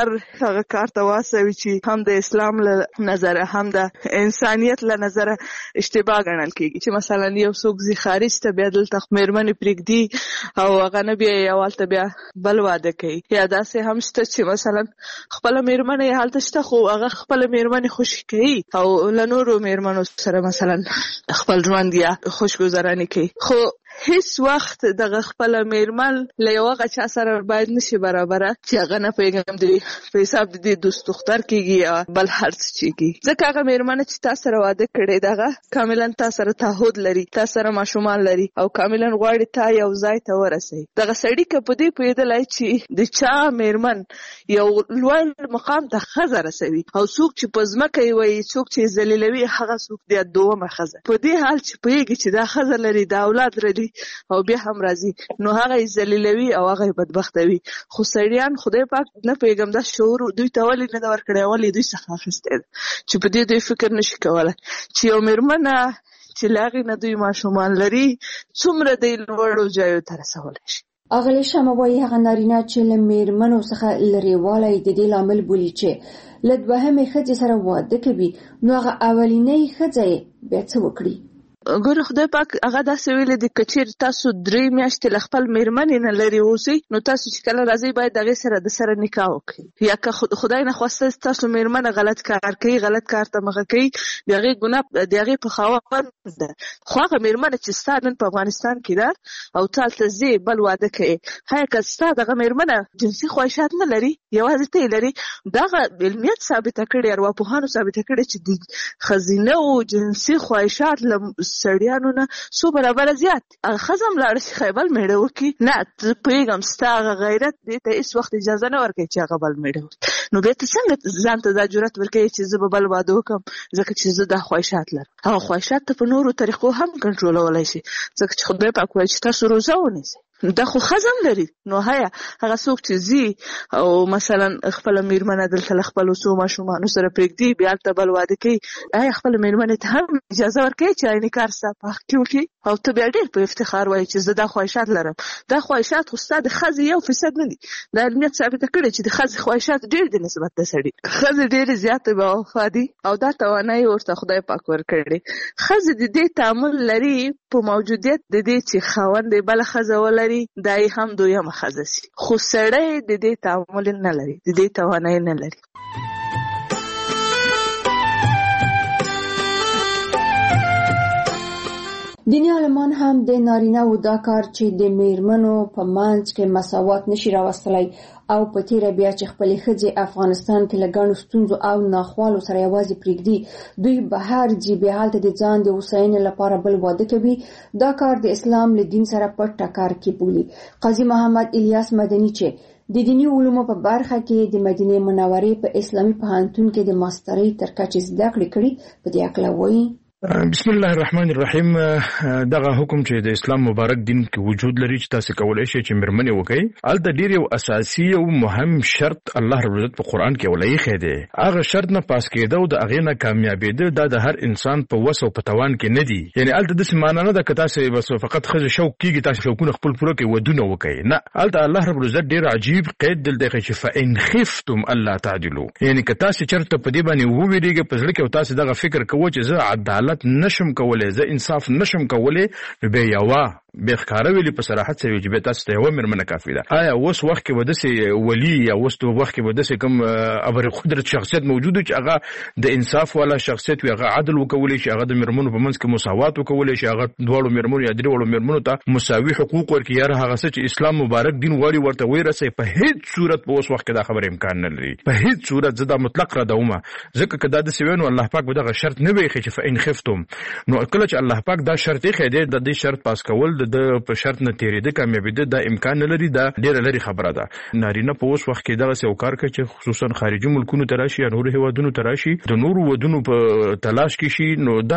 هغه کار ته واسوي چې هم د اسلام له نظره هم د انسانیت له نظره اشتباه ګڼل کېږي. چې مثلا یو څوک زی خارج ته بیا دلته مېرمنې پرېږدي او هغه نه بیا یوالته بیا بل واده کوي. یا داسې هم شته چې مثلا خپله مېرمنه یې هلته شته خو هغه خپله مېرمنې خوشي کوي او له نورو مېرمنو سره مثلا خپل ژوند یا خوشګذراني کوي. خو هیڅ وخت دغه خپله مېرمن له یو هغه چا سره باید نشي برابره چې هغه نه پوهېږم په حساب د دې دوست دختر کېږي یا بل هر څه کېږي. ځکه هغه مېرمنه چې تا سره واده کړی دغه کاملا تا سره تعهد لري، تا سره ماشومان لري او کاملا غواړي تا یو ځای ته ورسوي. دغه سړي که په دې پوهېدلی چې د چا مېرمن یو لوړ مقام ته ښځه رسوي او څوک چې په ځمکه یې وایي څوک چې ذلیلوي هغه څوک دی دومه ښځه، په دې حال چې پوهېږي چې دا ښځه لري دا اولاد لري او بیا هم راځي نو هغه یې ذلیلوي او هغه یې بدبختوي. خو سړیان خدای پاک نه پوهېږم دا شعور دوی ته ولې نه ده ورکړی، ولې دوی څخه اخیستی ده چې په دې دوی فکر نشي کولی چې یو مېرمنه چې له هغې نه دوی ماشومان لري څومره دی لوړو ځایو ته رسولی شي.
اغلې شمه وایي هغه نارینه چې له مېرمنو څخه لرېوالی د دې لامل بولي چې له دوهمې ښځې سره واده کوي نو هغه اولینۍ ښځه یې بیا څه وکړي.
ګوره خدای پاک هغه داسې ویلي دي که چېرې تاسو 3 میاشتې له خپل مېرمنې نه لرې اوسئ نو تاسو چې کله راځئ باید د هغې سره د سره نکاح وکړئ. یا که خدای نخواسته تاسو مېرمنه غلط کار کوي، غلط کار ته مخه کوي، د هغې ګناه د هغې په خاوند ده. خو هغه مېرمنه چې ستا نن په افغانستان کې ده او ته هلته ځې بل واده کوې، ښایه که ستا دغه مېرمنه جنسي خواهشات نه لري، یوازې ته یې لري، دغه علمیت ثابته کړې ارواپوهانو ثابته کړې چې د ښځینه او جنسي خواهشات له سړیانو نه څو برابره زیات. هغه ښځه هم لاړه شي ښایي بل میړه وکړي، نه زه پوهېږم ستا هغه غیرت دې ته هېڅ وخت اجازه نه ورکوي چې هغه بل میړه وکړي. نو بیا ته څنګه ځان ته دا جرأت ورکوي چې زه به بل واده وکړم ځکه چې زه دا خواهشات لرم. هغه خواهشات ته په نورو طریقو هم کنټرولولی شي ځکه چې خدای پاک وایي چې تاسو روزه ونیسئ. دا خو ښځه هم لري. نو هغه څوک چې ځي او مثلا خپله مېرمنه دلته له خپلو څو ماشومانو سره پرېږدي بیا هلته بل واده کوي، آیا خپله مېرمنې ته هم اجازه ورکوي چې عیني کار ستا په حق کې وکړي او ته بیا ډېر په افتخار وایي چې زه دا خواهشات لرم. دا خواهشات خو ستا د ښځې 1% نه دي. دا علمیت ثابته کړې چې د ښځې خواهشات ډېر دي نسبت د سړي. ښځې ډېرې زیاتې باوفا دي او دا توانایي ورته خدای پاک ورکړې. ښځې د دې تعامل لري په موجودیت د دې چې خاوند یې بله ښځه ولري دا یې هم دویمه ښځه سي، خو سړی د دې تعامل نه لري، د دې توانایي نه لري.
دیني عالمان هم د نارینه‌و دا کار چې د مېرمنو په منځ کې مساوات نشي راوستلی او په تیره بیا چې خپلې ښځې افغانستان کې له ګڼو ستونزو او ناخوالو سره یوازې پرېږدي، دوی بهر ځي بیا هلته د ځان د هوساینې لپاره بل واده کوي. دا کار د اسلام له دین سره په ټکر کې بولي. قاضي محمد الیاس مدني چې د دیني علومو په برخه کې د مدینې منورې په اسلامي پوهنتون کې د ماسترۍ تر کچې زده کړې کړي په دې هکله وایي
بسم الله الرحمن الرحیم. دغه حکم چې د اسلام مبارک دین کې وجود لري چې تاسو کولای شئ چې مېرمنې وکړي، الته ډېر یو اساسي او مهم شرط الله رب العزت په قرآن کې ولایخی دی. هغه شرط نه پاس کېده او د هغې نه کامیابېده دا د هر انسان په وس او په توان کې نه دي. یعنې الته داسې معنا نه ده که تاسې بس فقط ښځې شوق کېږي تاسې شوقونه خپل پوره کړئ ودونه وکړئ، نه. الته الله رب العزت ډېر عجیب قید دلته ایښی چې فإن خفتم الا تعدلوا، یعنې که تاسې چېرته په دې باندې ووېرېږئ په زړه کې او تاسې دغه فکر کوئ چې زه عدالت نشم کولی، زه انصاف نشم کولی، نو بیا یوه بیا ښکاره ویلي په صراحت سره چې بیا تاسو ته یوه مېرمنه کافي ده. آیا اوس وخت کې به داسې ولي یا اوس وخت کې به داسې کوم ابر قدرت شخصیت موجود چې هغه د انصاف والا شخصیت وي، هغه عدل وکولی شي، هغه د مېرمنو په منځ کې مساوات وکولی شي، هغه دواړو مېرمنو یا درېواړو مېرمنو ته مساوي حقوق ورکړي، یا هغه څه چې اسلام مبارک دین غواړي ورته ورسوي؟ په هیڅ صورت په اوس وخت کې دا خبره امکان نه لري. په هیڅ صورت زه دا مطلق ردومه، ځکه که دا داسې وی نو الله پاک به دغه شرط نه وي ایښی چې فإن خفتم. نو کله چې الله پاک دا شرط ایښی دی د دې شرط پاس کول د د په شرط نه تیرېده کامیابېده دا امکان نه لري. دا ډېره لري خبره ده. نارینه په اوس وخت کې دغسې یو کار کوي چې خصوصا خارجي ملکونو ته راشي یا نورو هیوادونو ته راشي د نورو ودونو په تلاش کې شي. نو دا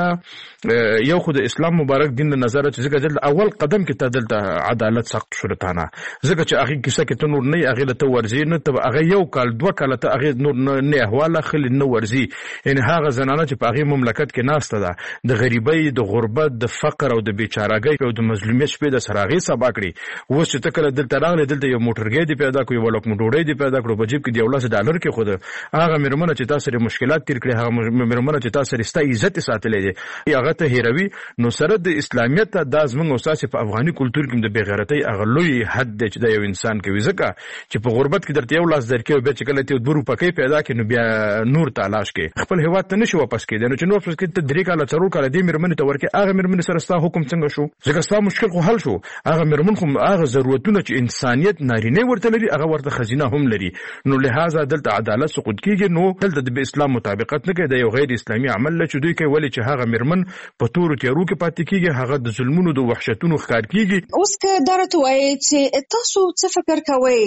یو خو د اسلام مبارک دین د نظره چې ځکه دلته اول قدم کې ته دلته عدالت سخت شرطانه ځکه چې هغې کیسه کې ته نور نه یې هغې له ته ورځې نه ته هغه یو کال 2 کاله ته هغې نور نه احواله خلي نه ورځي. یعنې هغه زنانه چې په هغې مملکت کې ناسته ده د غریبۍ د غربت د فقر او د بیچارګۍ او د مظلومیت شپې د سره هغې سبا کړي. اوس چې ته کله دلته راغلی دلته یو موټرګی دې پیدا کړو یو لوکمه ډوډۍ دې پیدا کړو په جیب کې د $10 کې خوده هغه مېرمنه چې تا سره مشکلات تیر کړي هغه مېرمنه چې تا سره ستا عزت ساتلی دی هغه ته هیروي. نو سره د اسلامیت دا زموږ او ستاسې په افغاني کلتور کې د بېغیرتۍ هغه لوی حد دی چې دا یو انسان کوي. ځکه چې په غربت کې درته یو لاس درکوي او بیا چې کله ته 2 روپۍ پیدا کړي نو بیا نور تلاش کوي خپل هېواد ته نشي واپس کېدی. نو چې نو واپس کېدی ته 3 کاله 4 کاله دې مېرمنې ته ورکړې هغه مېرمنې سره ستا حکم څنګه شو ځکه ستا مشکل خو حل شو. هغه مېرمن خو هغه ضرورتونه چې انسانیت نارینه ورته لري هغه ورته ښځینه هم لري. نو لهذا دلته عدالت سقوط کېږي. نو دلته د اسلام مطابقت نه کوي دا یو غیر اسلامي عمل دی چې دوی کوي ولې چې هغه مېرمن په تورو تیارو کې پاتې کېږي هغه د ظلمونو د وحشتونو ښکار کېږي.
اوس که دا راته وایي چې تاسو څه فکر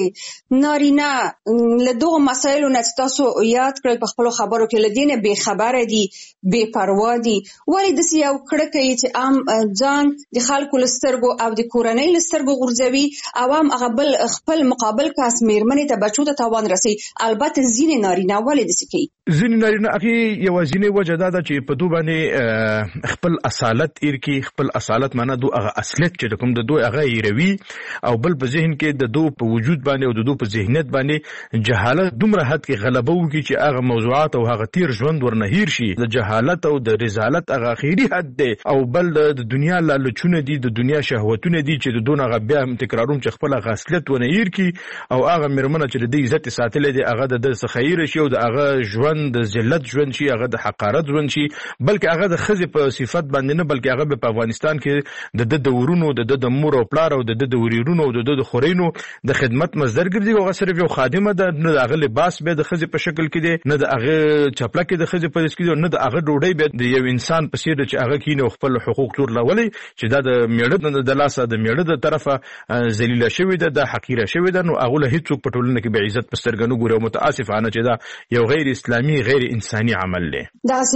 کوئ نارینه له دغو مسایلو نه چې تاسو یاد کړئ په خپلو خبرو کې له دې نه بېخبره دي بې پروا دي ولې داسې یو کړه کوي چې عام ځان د خلکو له سترګو او د کورنۍ له سترګو غورځوي او هم هغه بل خپل مقابل کس مېرمنې ته بچو ته تاوان رسوي. البته ځینې نارینه ولې داسې کوي
ځینې نارینه هغې یوازینۍ وجه دا ده چې په دو باندې خپل اصالت ایر کړي. خپل اصالت معنا دو هغه اصلیت چې د کوم د دوی هغه ایروي او بل په ذهن کې د دو په وجود باندې او د دو په ذهنیت باندې جهالت دومره حد کې غلبه وکړي چې هغه موضوعات او هغه تیر ژوند ورنه هیر شي. د جهالت او د رذالت هغه اخري حد دی او بل د دنیا لالچونه دي د دنیا شهوتونه دي چې د دون هغه بیا هم تکراروم چې خپل هغه اصلیت ونه هیر کړي او هغه مېرمنه چې د دې عزت ساتلی دی هغه د څخه هیر شي او د هغه ژوند د ذلت ژوند شي هغه د حقارت ژوند شي بلکې هغه د ښځې په صفت باندې نه بلکې هغه په افغانستان کې د ورونو د مور او پلار او د وريرونو او د خورینو د خدمت مصدر ګرځي. هغه صرف یو خادمه ده نه د هغه لباس به د ښځې په شکل کې دی نه د هغه چپله کې د ښځې په دس کې دی نه د هغه ډوډۍ به د یو انسان په څېر چې هغه کینه او خپل حقوق تور لولي چې دا د میړه د لاسه د میړه د طرفه ذلیله شوې ده د حقیره شوې ده. نو هغه له هیڅوک په ټولنه کې به عزت په سترګه نه ګوري او متاسفانه چې دا یو غیر اسلامي غیر انساني عمل دی.
داسې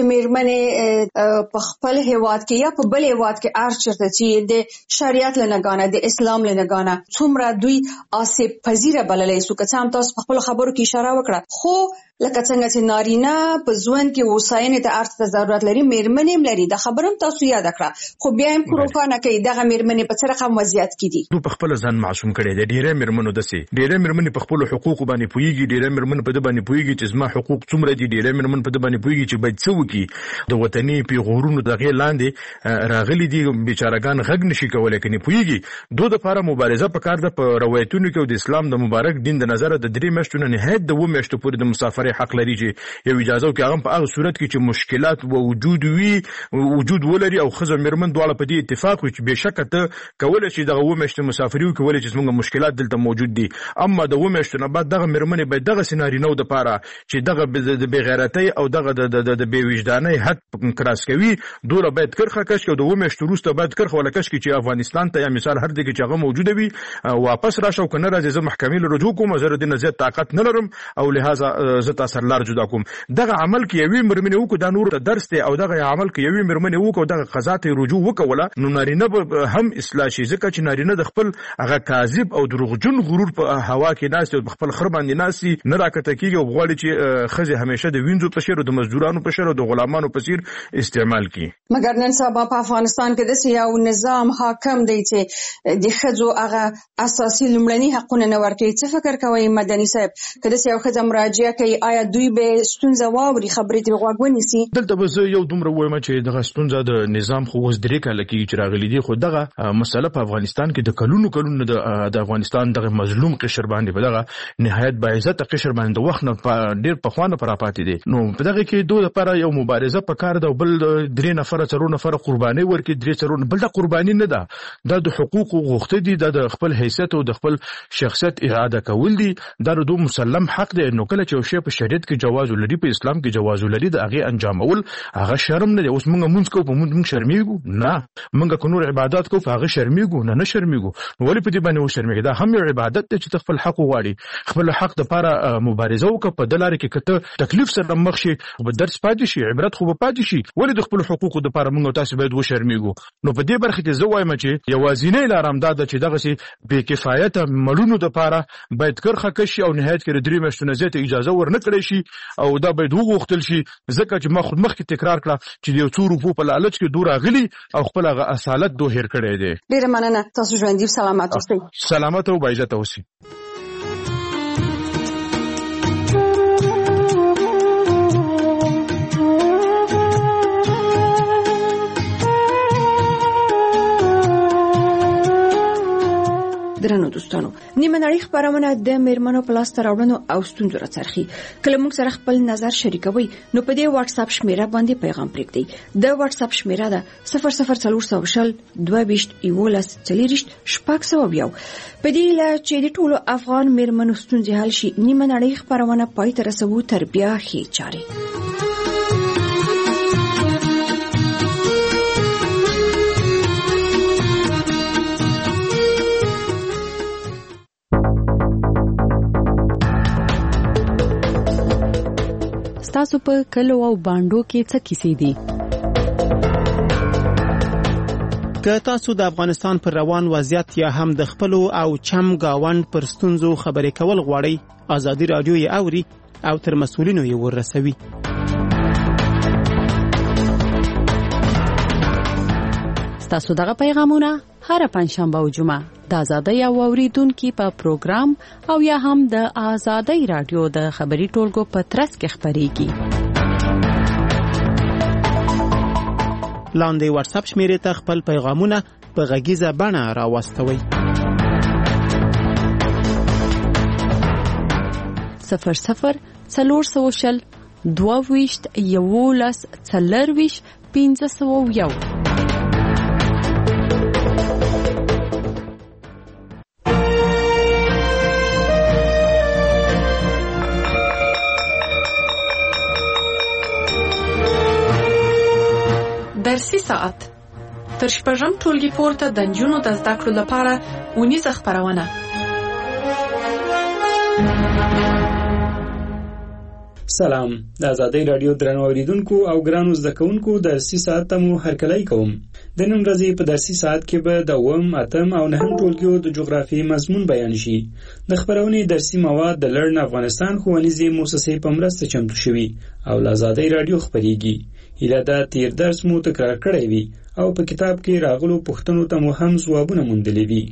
مېرمنې په خپل هېواد کې یا په بل هېواد کې هر چېرته چې د شریعت له نګانه د اسلام له نګانه څومره دوی آسیب پذیره بللی سو که څه هم تاسو په خپلو خبرو کې اشاره وکړه خو لکه څنګه چې نارینه په ژوند کې هوساینې ته هر څه ضرورت لري مېرمنې هم لري دا خبره هم تاسو یاده کړه خو بیا هم روښانه کوي دغه مېرمنې په څه رقم وضعیت کې دي.
دوی په خپله ځان معصوم کړی دی. ډېری مېرمنو داسې ډېری مېرمنې په خپلو حقوقو باندې پوهېږي ډېری مېرمنې په ده باندې پوهېږي چې زما حقوق څومره دي ډېری مېرمنې په ده باندې پوهېږي چې باید څه وکړي د وطني پیغورونو د هغې لاندې راغلي دي بیچارهګان غږ نشي کولی که نه پوهېږي. دو دپاره مبارزه پکار ده په روایتونو کې او د اسلام د مبارک دین د نظره د 3 میاشتو نه نهایت د 7 میاشتو پورې د مسافرۍ حق لري چې یو اجازه وکړي هغه په هغه صورت کې چې مشکلات وجود ولري او ښځه مېرمن دواړه په دې اتفاق وي چې بېشکه ته کولی شي دغه 7 میاشتې مسافري وکړي ولې چې زموږ مشکلات دلته موجود دي. اما د 7 میاشتو نه بعد دغه مېرمنې باید دغسې نارینهو دپاره چې دغه د بېغیرتۍ او دغه د بې وجدانۍ حد کراس کوي دوله باید کرښه کش کړي او د 7 میاشتو وروسته باید کرښه وله کش کړي چې افغانستان ته یا مثال هر ځای کې چې هغه موجوده وي واپس راشه او که نه راځي زه محکمې له رجوع کوم زه د دې نه زیات طاقت نه لرم او لهذا زه تا سره لار جدا کوم. دغه عمل کې یوې مېرمنې وکړو دا نور درس دی او دغه عمل کې یوې مېرمنې وکړو دغه قضا ته رجوع وکوله نو نارینه به هم اصلاح شي ځکه چې نارینه د خپل هغه کاذب او دروغجن غرور په هوا کې ناست او خپل خر باندې ناست نه راکته کېږي او غواړي چې ښځې همیشه د وینځو په شیر او د مزدورانو په شیر او د غلامانو په څیر استعمال کړي.
مګر نن سبا په افغانستان کې داسې یو نظام حاکم دی چې د ښځو هغه اساسي لومړني حقونه نه ورکوي. څه فکر کوئ مدني صاحب که داسې یو ښځه مراجعه کوي آیا دوی به ستونزه واوري خبرې ترې غوږ ونیسي؟
دلته به زه یو دومره ووایم چې دغه ستونزه د نظام خو اوس 3 کاله کېږي چې راغلي دي خو دغه مسله په افغانستان کې د کلونو د افغانستان دغه مظلوم قشر باندې په دغه نهایت باعزته قشر باندې د وخت نه ډېر پخوانه پر پاتې دي. نو په دغه کې دوی لپاره یو مبارزه پکار ده او بل 3 نفره 4 نفره قرباني ورکړي 3 بل د قرباني نه ده دا د حقوقو غوښته دي د خپل حیثیت او د خپل شخصیت اعاده کول دي دا د مسلم حق دی. نو کله چې یو شی په په شریعت کې جواز لري، په اسلام کې جواز لري، د هغه انجامول هغه شرم نه دی. اوس موږ مونږ کو په مونږ شرمېږو نه، موږ کو نور عبادت کو په هغه شرمېږو نه شرمېږو. ولې په دې باندې وشرمېږي؟ دا هم یو عبادت دی چې خپل حق وغواړي، خپل حق د لپاره مبارزه وکړه. په دلاره کې کته تکلیف سره مخ شي او په درس پاتې شي، عبرت خو به پاتې شي. ولې د خپل حقوقو د لپاره موږ تاسو باید وشرمېږو؟ نو په دې برخه کې زه وایم چې یوازینی لار همدا ده چې دغه سي بې کفایته مړونو د لپاره باید کرخه کشي او نهایت کې 3 میاشتو نه زیاته اجازه ورنه کړی شي او دا باید وغوښتل شي، ځکه چې ما خود مخکې تکرار کړه چې د 2 روپو په لالچ کې دور اغلی او خپل هغه اصالت دوه هیر کړی دی.
ډیره مننه، تاسو ژوندۍ سلامت اوسئ.
سلامت او باعزت اوسئ.
درنو دوستانو، نیمه نړۍ خبرونه د میرمنو په لاس راوړنو او ستونزو راڅرخي. کله موږ سره خپل نظر شریکوي نو په دې واتس اپ شمیره باندې پیغام پرېږدئ. د واتس اپ شمیره ده 00400 22 11 40 600. په دې لا چې د ټولو افغان میرمنو ستونزې حل شي، نیمه نړۍ خبرونه پای ته رسوو تر بیا ښې چارې.
تاسو په کلو او باندو کې څه کیسې دي؟
که تاسو د افغانستان پر روان وضعیت یا هم د خپل او چم گاوند پر ستونزو خبرې کول غواړئ، آزادي رادیو یې اوري او تر مسؤلینو یې ورسوي.
تاسو دغه پیغامونه هر پنځشنبه او جمعه د آزادۍ او اوریدونکو په پروګرام او یا هم د آزادۍ رادیو د خبري ټولګو په ترڅ کې خبريږي.
لاندې واتس اپ شمیرې ته خپل پیغامونه په غږیزه بڼه راوستوئ.
00 400 22 11 40 501.
درسي ساعت تر شپږم ټولګي پورته د نجونو د زده کړو لپاره اونیزه خبرونه.
سلام، د آزادۍ رادیو درنو اوریدونکو او ګرانو زده کوونکو درسي ساعت ته مو هرکلی کوم. د نن ورځې په درسي ساعت کې به د 8م، 8م او 9م ټولګیو د جغرافیې مضمون بیان شي. د خبرونې درسي مواد د لړن افغانستان ښوونیزې مؤسسې په مرسته چمتو شوي او د آزادۍ رادیو خبريږي. هیله ده تیر درس مو تکرار کړی وي او په کتاب کې راغلو پوښتنو ته مو هم ځوابونه موندلي وي.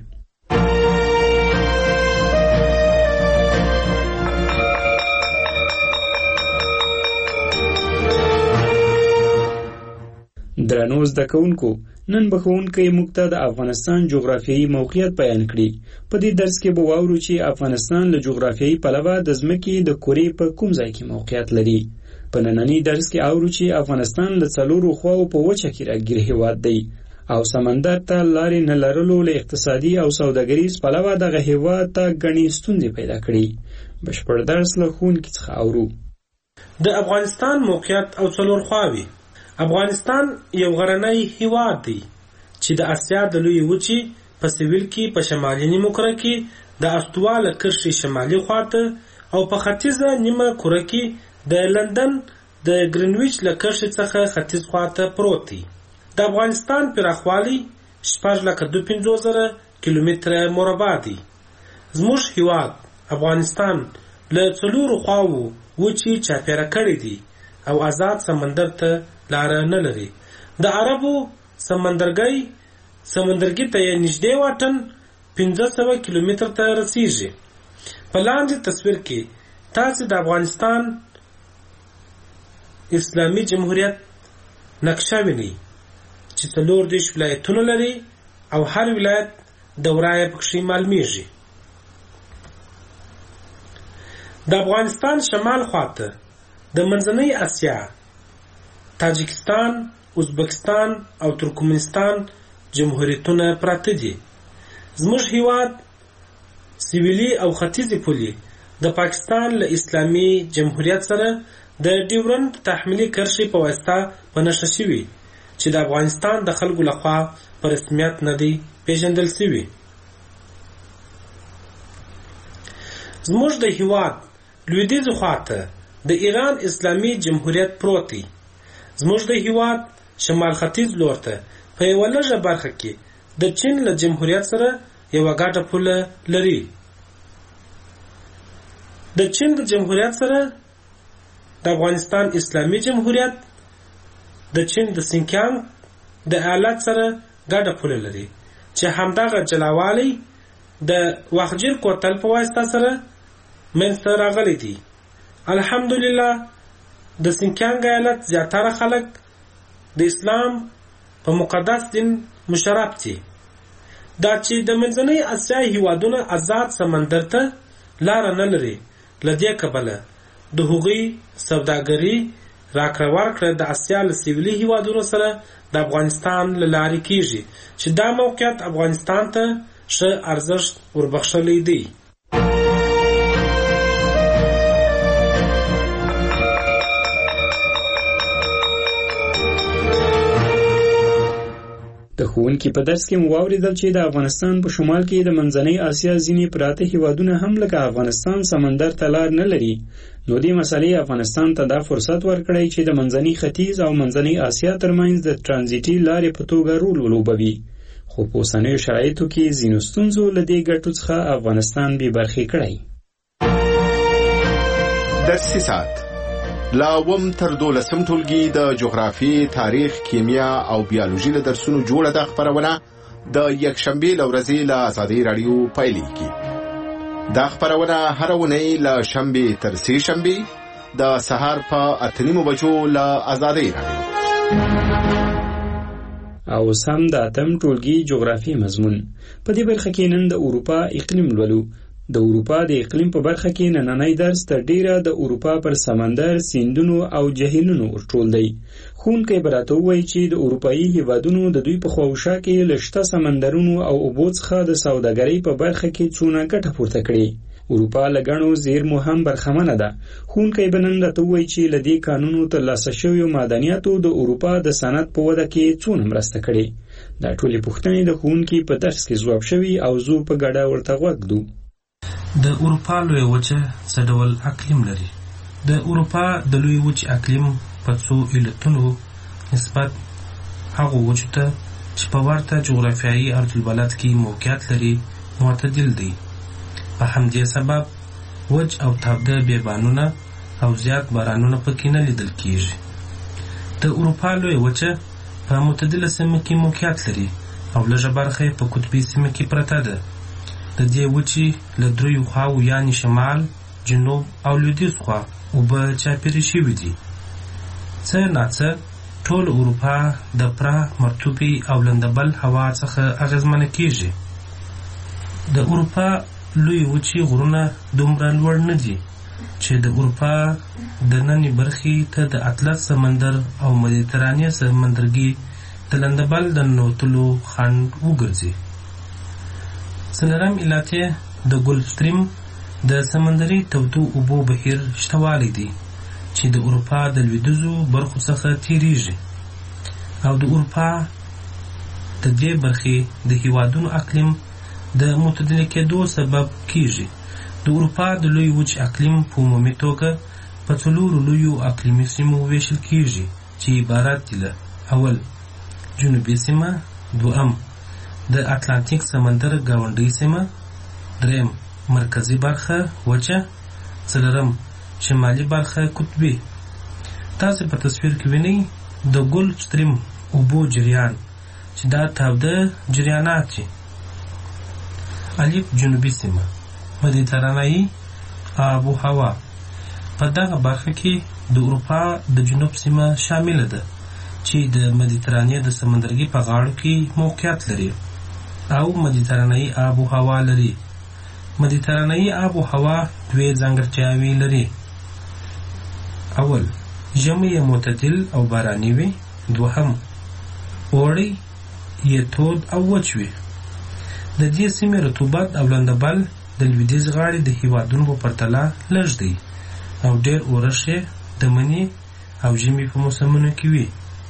درنو زده کوونکو، نن به ښوونکی موږ ته د افغانستان جغرافیایي موقعیت بیان کړي. په دې درس کې به واورو چې افغانستان له جغرافیایي پلوه د ځمکې د کورې په کوم ځای کې موقعیت لري. په نننی درس کې اورو چې افغانستان له 4 خواو په وچه کې راګیر هیواد دی او سمندر ته لارې نه لرلو له اقتصادي او سوداګریز پلوه دغه هیواد ته ګڼې ستونزې پیدا کړي. بشپړ درس له ښوونکي څخه اورو.
د افغانستان موقعیت او 4 خواوې. افغانستان یو غرنی هیواد دی چې د اسیا د لوی وچې په سویل کې په شمالي نیمه کره کې د استواله کرښې شمالي خواته او په ختیځه نیمه کره کې د لندن د ګرینویچ له کرښې څخه ختیځ خواته پروت دی. د افغانستان پراخوالی 6,52,000 کیلومتره مربع دی. زموږ هیواد افغانستان له 4 خواو وچې چاپیره کړی دی او آزاد سمندر ته لار نه لري. د عربو سمندرګي ته نږدې واټن 1500 کیلومتر ته رسیږي. په لاندې تصویر کې تاسو د افغانستان اسلامي جمهوریت نقشه وینئ چې 4 ولایتونه لري او هر ولایت دورای پکښې معلومیږي. د افغانستان شمال خواته د منځنۍ اسیا، تاجکستان، ازبکستان او ترکمنستان جمهوریتونه پراته دي. زموږ هیواد سویلي او ختیځي پولې د پاکستان له اسلامي جمهوریت سره د ډیورنډ تحمیلي کرښې په واسطه په نښه شوي چې د افغانستان د خلکو لخوا په رسمیت نه دی پیژندل شوي. زموږ د هیواد لویدیځو خواته د ایران اسلامي جمهوریت پروت دی. زموږ د هیواد شمال ختیځ لور ته په یوه لږه برخه کې د چین له جمهوریت سره یوه ګډه پوله لري. د چین د جمهوریت سره د افغانستان اسلامي جمهوریت د چین د سینکیانګ د ایالت سره ګډه پوله لري چې همدغه جلاوالی د وخجیر کوتل په واسطه سره منځته راغلی دی. الحمدلله د سینکیانګ ایالت زیاتره خلک د اسلام په مقدس دین مشرف دي. دا چې د منځنۍ اسیا هیوادونه آزاد سمندر ته لاره نه لري، له دې کبله د هغوی سوداګري راکړه ورکړه د اسیا له سویلي هیوادونو سره د افغانستان له لارې کیږي چې دا موقعیت افغانستان ته ښه ارزښت وربخښلی دی.
د ښوونکي په درس کې مو واورېدل چې د افغانستان په شمال کې د منځنۍ اسیا ځینې پراته هیوادونه هم لکه افغانستان سمندر ته لار نه لري. نو دې مسئلې افغانستان ته دا فرصت ورکړی چې د منځنۍ ختیځ او منځنۍ اسیا ترمنځ د ترانزیټي لارې په توګه رول ولوبوي. خو په اوسنیو شرایطو کې ځینو ستونزو له دې ګټو څخه افغانستان بې برخې کړی.
درسي ساعت لا وم تر 12 ټولګي د جغرافي، تاریخ، کیمیا او بیولوژي له درسونو جوړه د خبرونه د یکشنبه لورځي له آزادۍ رادیو پایلیږي. دا خبرونه هر ونی له شنبه تر سه شنبه د سهار په 8:30 بجو له آزادۍ رادیو.
او سم د اتم ټولګي جغرافي مضمون په دې برخه کې نن د اروپا اقلیم لولو. د اروپا د اقلیم په برخه کې نننی درس تر ډیره د اروپا پر سمندر، سیندونو او جهیلونو ورټول دی. ښوونکی به راته ووایي چې د اروپایي هیوادونو د دوی په خواوشا کې له شته سمندرونو او اوبو څخه د سوداګرۍ په برخه کې څونه ګټه پورته کړي. اروپا له ګڼو زیرمو هم برخمنه ده. ښوونکی به نن راته ووایي چې له دې کانونو ترلاسه شویو معدنیاتو د اروپا د صنعت په وده کې څونه مرسته کړې. دا ټولې پوښتنې د ښوونکي په درس کې ځواب شوي او زه په ګډه ورته غوږ ږدو.
د اروپا لویه وچه څه ډول اقلیم لري؟ د اروپا د لویې وچې اقلیم په څو علتونو نسبت هغو وچو ته چې په ورته جغرافیایي ارضالبلد کې موقعیت لري معتدل دی. په همدې سبب وچ او تاوده بیابانونه او زیات بارانونه پکې نه لیدل کیږي. د اروپا لویه وچه په معتدله سیمه کې موقعیت لري او لږه برخه په قطبي سیمه کې پرته ده. د دې وچې له دریو خواو یعنې شمال، جنوب او لویدیځ خوا اوبه چاپېرې شوي دي. څه ناڅه ټول اروپا د پراخ مرطوبې او لندبل هوا څخه اغېزمنه کیږي. د اروپا لوی وچې غرونه دومره لوړ نه دي چې د اروپا د نننۍ برخې ته د اطلس سمندر او مدیترانې سمندرګي د لندبل د ننوتلو خنډ وګرځي. څلورم علت یې د ګلف سټریم د سمندري تودو اوبو بهیر شتوالی دی چې د اروپا د لویدیځو برخو څخه تیریږي او د اروپا د دې برخې د هیوادونو اقلیم د معتدل کېدو سبب کیږي. د اروپا د لوی وچ اقلیم په عمومي توګه په څلورو لویو اقلیمي سیمو ویشل کیږي چې عبارت دي له: اول جنوبي سیمه، دویم د اتلانتیک سمندر ګاونډۍ سیمه، دریم مرکزی برخه وچه، څلورم شمالي برخه قطبي. تاسو په تصویر کې وینئ د ګلف سټریم اوبو جریان چې دا تاوده جریانات دي. الف جنوبي سیمه، مدیترانه‌ای آب و هوا. په دغه برخه کې د اروپا د جنوب سیمه شامله ده چې د مدیترانې د سمندرګي په غاړو کې موقعیت لري او مدیترانه‌ای آب و هوا لري. مدیترانه‌ای آب و هوا دوه ځانګړتیاوې لري. اول، ژمی معتدل او باراني وي. دوهم، اوړی یې تود او وچ وي. د دې سیمې رطوبت او لندبل د د لویدیځ غاړې د هیوادونو په پرتله لږ دی او ډېر اورښت یې د مني او ژمي په موسمونو کې وي.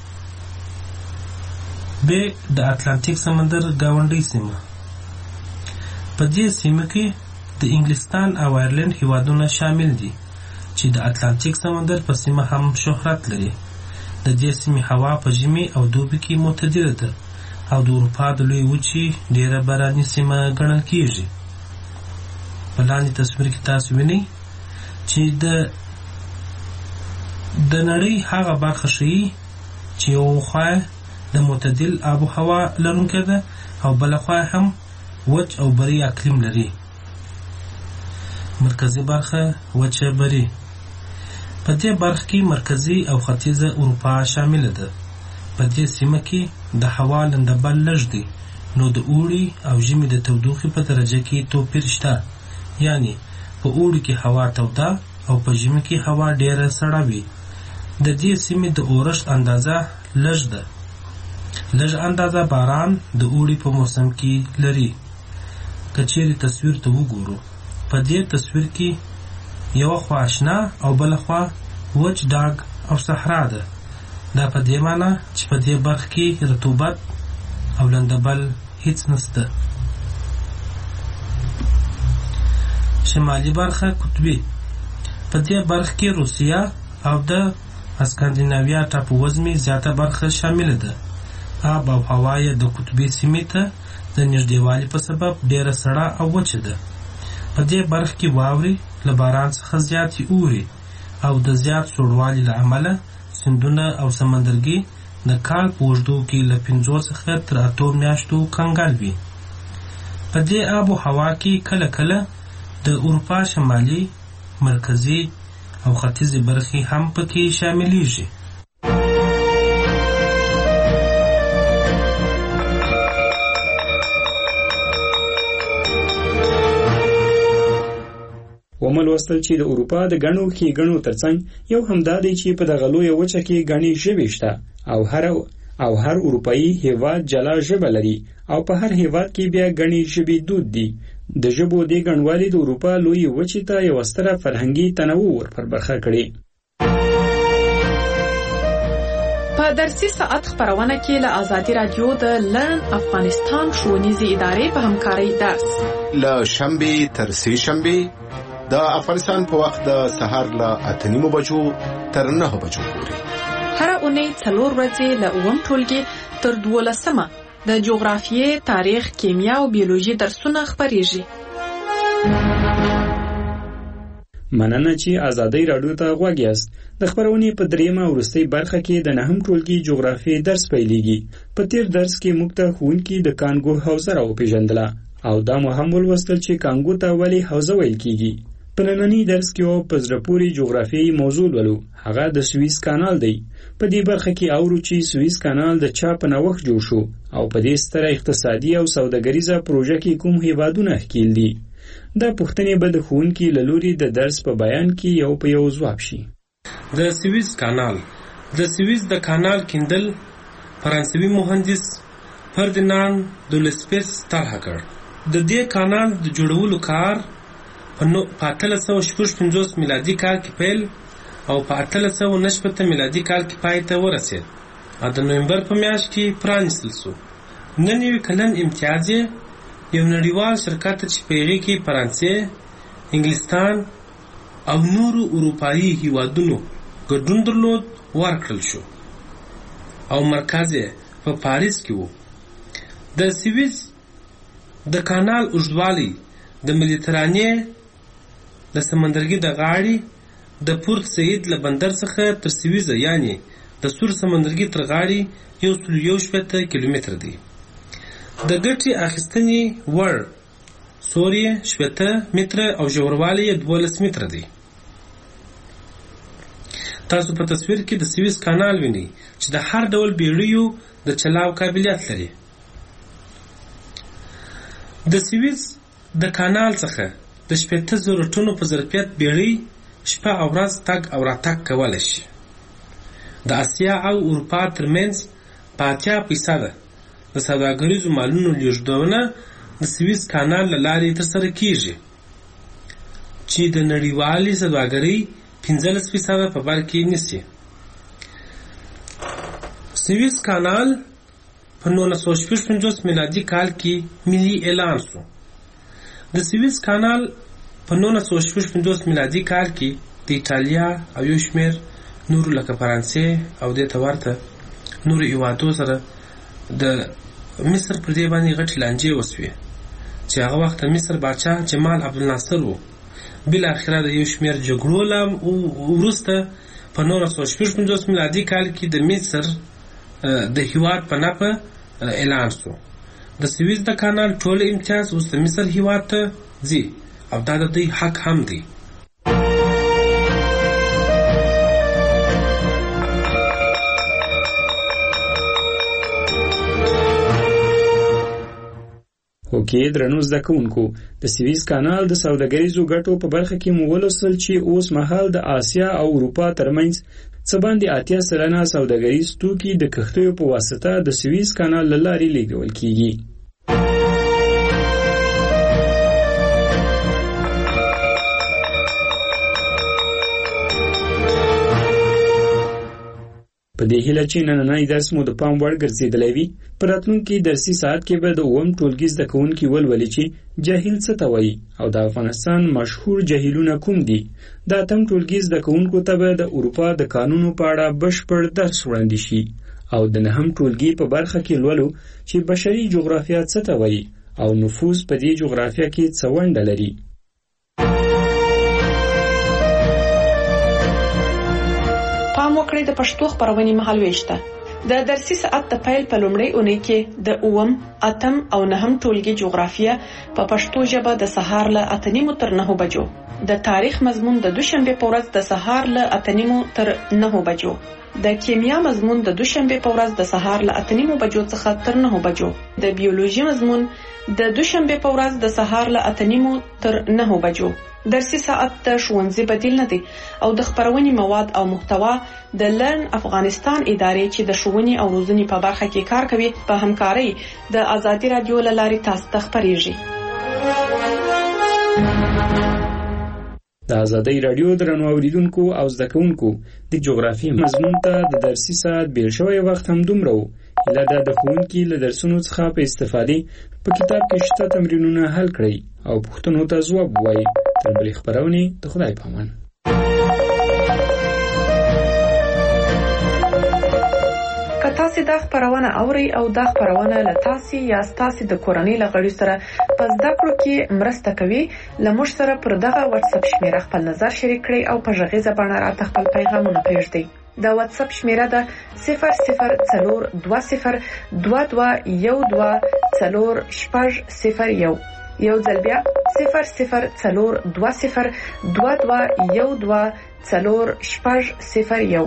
ب د اتلانتیک سمندر ګاونډۍ سیمه. په دې سیمه کې د انګلستان او آیرلند هیوادونه شامل دي چې د اتلانتیک سمندر په سیمه هم شهرت لري. د دې سیمې هوا په ژمي او دوبي کې معتدله ده او د اروپا د لوی وچې ډېره باراني سیمه ګڼل کیږي. په لاندې تصویر کې تاسو وینئ چې د نړۍ هغه برخه ښیي چې یو خوا د معتدل آب و هوا لرونکې ده او بله خوا هم وچ او بري اقلیم لري. مرکزي برخه وچه بري. په دې برخه کې مرکزي او ختیځه اروپا شامل ده. په دې سیمه کې د هوا لندبل لږ دی، نو د اوړي او ژمي د تودوخې په درجه کې توپیر شته. یعنی په اوړي کې هوا توده او په ژمي کې هوا ډیره سړه وي. د دې سیمې د اورښت اندازه لږ ده. لږ اندازه باران د اوړي په موسم کې لري. که چیرې تصویر ته وګورو، په دې تصویر کې یو خوا آشنا او بل خوا وچ ډاګ او صحرا ده. دا په دې معنی چې په دې برخه کې رطوبت او لندبل هیڅ نشته. شمالي برخه قطبي. په دې برخه کې روسیه او د اسکاندیناویا ټاپووزمې زیاته برخه شامل ده. آب او هوا یې د قطبي سیمې ته د نږدېوالي په سبب ډیره سړه او وچه ده. په دې برخه کې واورې له باران څخه زیاتې اوري او د زیات سوړوالي له امله سیندونه او سمندرګي د کال په اوږدو کې له 5 څخه تر 8 میاشتو کنګل وي. په دې آب و هوا کې کله کله د اروپا شمالي، مرکزي او ختیځي برخې هم پکې شاملېږي.
ومل وستل چې د اروپا د ګڼو ښېګڼو ترڅنګ یو همدا دی چې په دغه لویه وچه کې ګڼې ژبې شته او هر اروپایي هیواد جلا ژبه لري او په هر هیواد کې بیا ګڼې ژبې دود دي. د ژبو دې ګڼوالي د اروپا لویې وچې ته یوه ستره فرهنګي تنوع ورپر برخه کړې.
په درسي ساعت خپرونه کې له ازادي رادیو د لرن افغانستان ښوونیزې ادارې په همکارۍ درس
له شنبې تر سې شنبې د افغانستان په وخت د سهار له 8:30 بجو تر 9 بجو پورې.
هر اونۍ 4 ورځې له 9 ټولګي تر 12 د جغرافیې، تاریخ، کیمیا او بیولوژي درسونه خپریږي.
مننه چې ازادي رادیو ته غوږ یاست. د خبرونې په دریمه وروستۍ برخه کې د 9 ټولګي جغرافیې درس پیلېږي. په تیر درس کې موږ ته ښوونکي د کانګو حوزه راوپېژندله او دا مو هم ولوستل چې کانګو ته ولې حوزه ویل کیږي. په ننني درس کې یو په زړه پورې جغرافیایي موضوع ولو، هغه د سویس کانال دی. په دې برخه کې اورو چې سویس کانال د چا په نوښت جوړ شو او په دې ستره اقتصادي او سوداګریزه پروژه کې کوم هیوادونه ښکیل دي. دا پوښتنې به د ښوونکي له لوري د درس په بیان کې یو په یو ځواب شي.
د سویس کانال. د سویس د کانال کیندل فرانسوي مهندس فردیناند دولسپیس طرح کړ. د دې کانال د جوړولو کار په 1855 میلادي کال کې پیل او په 1890 میلادي کال کې پای ته ورسېد او د نومبر په میاشت کې پرانیستل شو. نن یو کلن امتیاز یو نړیوال شرکت چې په هغې کې فرانسې، انګلستان او نورو اروپایي هیوادونو ګډون درلود ورکړل شو او مرکز یې په پاریس کې و. د سویس د کانال اوږدوالی د مدیترانې د سمندرګي د غاړې د پورت سعید له بندر څخه تر سویزه یعنی د سور سمندرګي تر غاړې 170 کیلومتر دی. د ګټې اخیستنې وړ سوري 70 متره او ژوروالی 12 متره دی. تاسو په تصویر کې د سویس کانال وینئ چې د هر ډول بیړیو د چلاو قابلیت لري. د سویس د کانال څخه د 80,000 ټنو په ظرفیت بیړۍ شپه او ورځ تګ او راتګ کولی شي. د اسیا او اروپا ترمنځ په 80% د سوداګریزو مالونو لیږدونه د سویس کانال له لارې ترسره کیږي. چې د نړیوالې سوداګرۍ 15% په بر کې نیسي. سویس کانال په 1955 میلادي کال کې ملي اعلان شو. د سویس کانال په 1955 میلادي کال کې د ایټالیا او یو شمېر نورو لکه فرانسې او دې ته ورته نورو هېوادو سره د مصر پر دې باندې غټې لانجې وسوې چې هغه وخت مصر باچا جمال عبدالناصر و. بالاخره د یو شمېر جګړو وروسته په 1955 میلادي کال کې د مصر د هېواد په نفع اعلان شو. د سویس د کانال ټول امتیاز اوس د مصر هېواد ته ځي او دا د دوی حق هم دی.
اوکې درنو زده کوونکو، د سویس کانال د سوداګریزو ګټو په برخه کې مو ولوستل چې اوس مهال د آسیا او اروپا ترمنځ څه باندې 80% سوداګریز توکي د کښتیو په واسطه د سویس کانال له لارې لیږدول کیږي. په دې هیله چې نننی درس مو د پام وړ ګرځېدلی وي، په راتلونکي درسي ساعت کې به د 9م ټولګي زده کوونکي ولولي چې جاهل څه ته وایي او د افغانستان مشهور جاهلونه کوم دي. د 8م ټولګي زده کوونکو ته به د اروپا د قانونو په اړه بشپړ درس وړاندې شي او د 9م ټولګي په برخه کې لولو چې بشري جغرافیه څه ته وایي او نفوس په دې جغرافیه کې څه ونډه لري.
پام وکړئ د پښتو خبرونې مهالويش ته. د درسي ساعت د پیل په لومړۍ اونۍ کې د 9م، 8م او 9م ټولګي جغرافیه په پښتو ژبه د سهار له 8:30 تر 9 بجو، د تاریخ مضمون د دوشنبه په ورځ د سهار له 8:30 تر 9 بجو، د کیمیا مضمون د دوشنبه په ورځ د سهار له 8:30 بجو څخه تر 9 بجو، د بیولوژي مضمون د دوشنبه په ورځ د سهار له 8:30 تر 9 بجو. درسي ساعت د ښوونځي بدیل نه دی او د خبرونې مواد او محتوا د لرن افغانستان ادارې چې د ښوونې او روزنې په برخه کې کار کوي په همکارۍ د آزادي رادیو له لارې تاسو ته خبرېږي.
د آزادۍ رادیو درنو اوریدونکو او زده کوونکو، د جغرافیې مضمون ته د درسي ساعت بیر شوی وخت هم دومره و. هیله ده د ښوونکي له درسونو څخه په استفادې په کتاب کې شته تمرینونه حل کړئ او پوښتنو ته ځواب ووایئ. تر بلې خپرونې د خدای په امان.
که تاسو دا خبرونه اورئ او دا خبرونه له تاسو یا تاسو د کورنۍ له غړي سره په زده کړو کې مرسته کوي، لمر سره پر دغه واتس اپ شمیره خپل نظر شریک کړئ او په غږیزه بڼه راته خپل پیغامونه پرېږدئ. د واتس اپ شمیره ده 004222124001. یو ځل بیا 004222124001.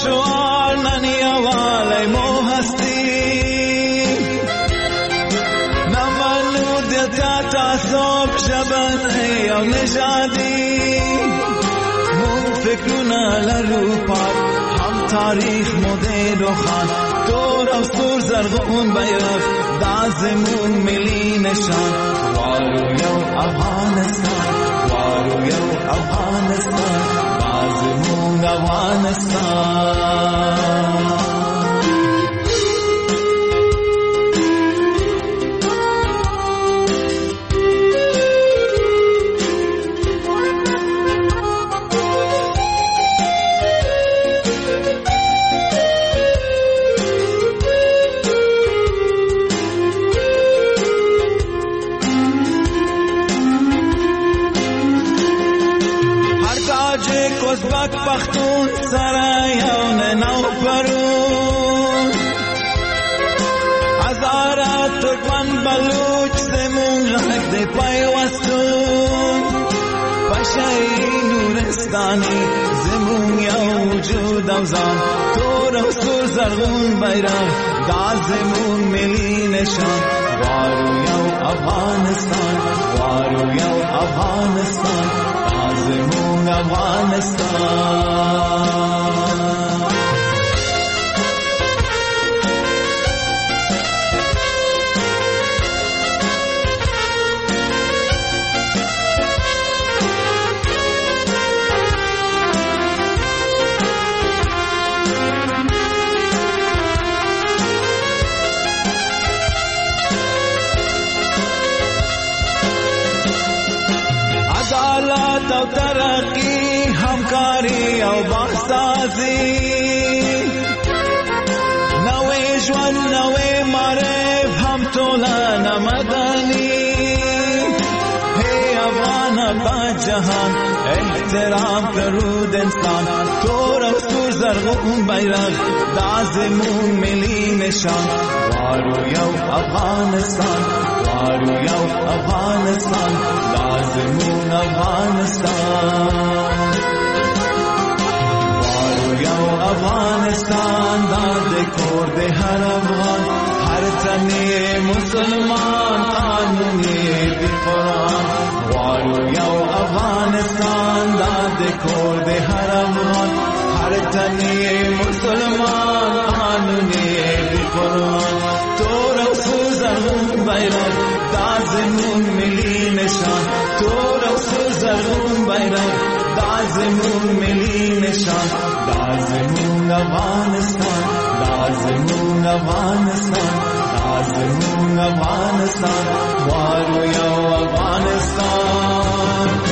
شعار نن یوالی مو هستی نمنو دیتا تعصب شبن یا نژادی مون فکرنا لرو پاک هم تاریخ مدل و خان دور و سور زرغون بیرق دازمون ملی نشان وارو یو افغانستان وارو یو افغانستان دازمون افغانستان ازبک پختون سرایون نو پرون هزاره ترکمن بلوچ زمون رنگ دی پیوستون پشای نورستانی زمون یا وجود اوزان تور و سور زرغون بیرق دا زمون ملی نشان وارو یو افغانستان وارو یو افغانستان دازمون افغانستان عدالت او ترقی همکاری او بحثازی نوی جوان نوی معرف هم طولان مدنی hey افغان با جهان احترام کرود انسان تور و سور زرغون بیرق دازمون ملی نشان وارو یو افغانستان وارو یو افغانستان دازمون افغانستان وارو یو افغانستان داد کور دے ہر افغان ہر تنی مسلمان قانونی دی قرآن وارو یو افغانستان داد کور دے ہر افغان ہر تنی مسلمان قانونی دی قرآن تور و سوزرغون بیرق دازمون ملی نشان تور و سوزرغون بیرق دازمون ملی نشان دازمون افغانستان دازمون افغانستان دازمون افغانستان وارو یو افغانستان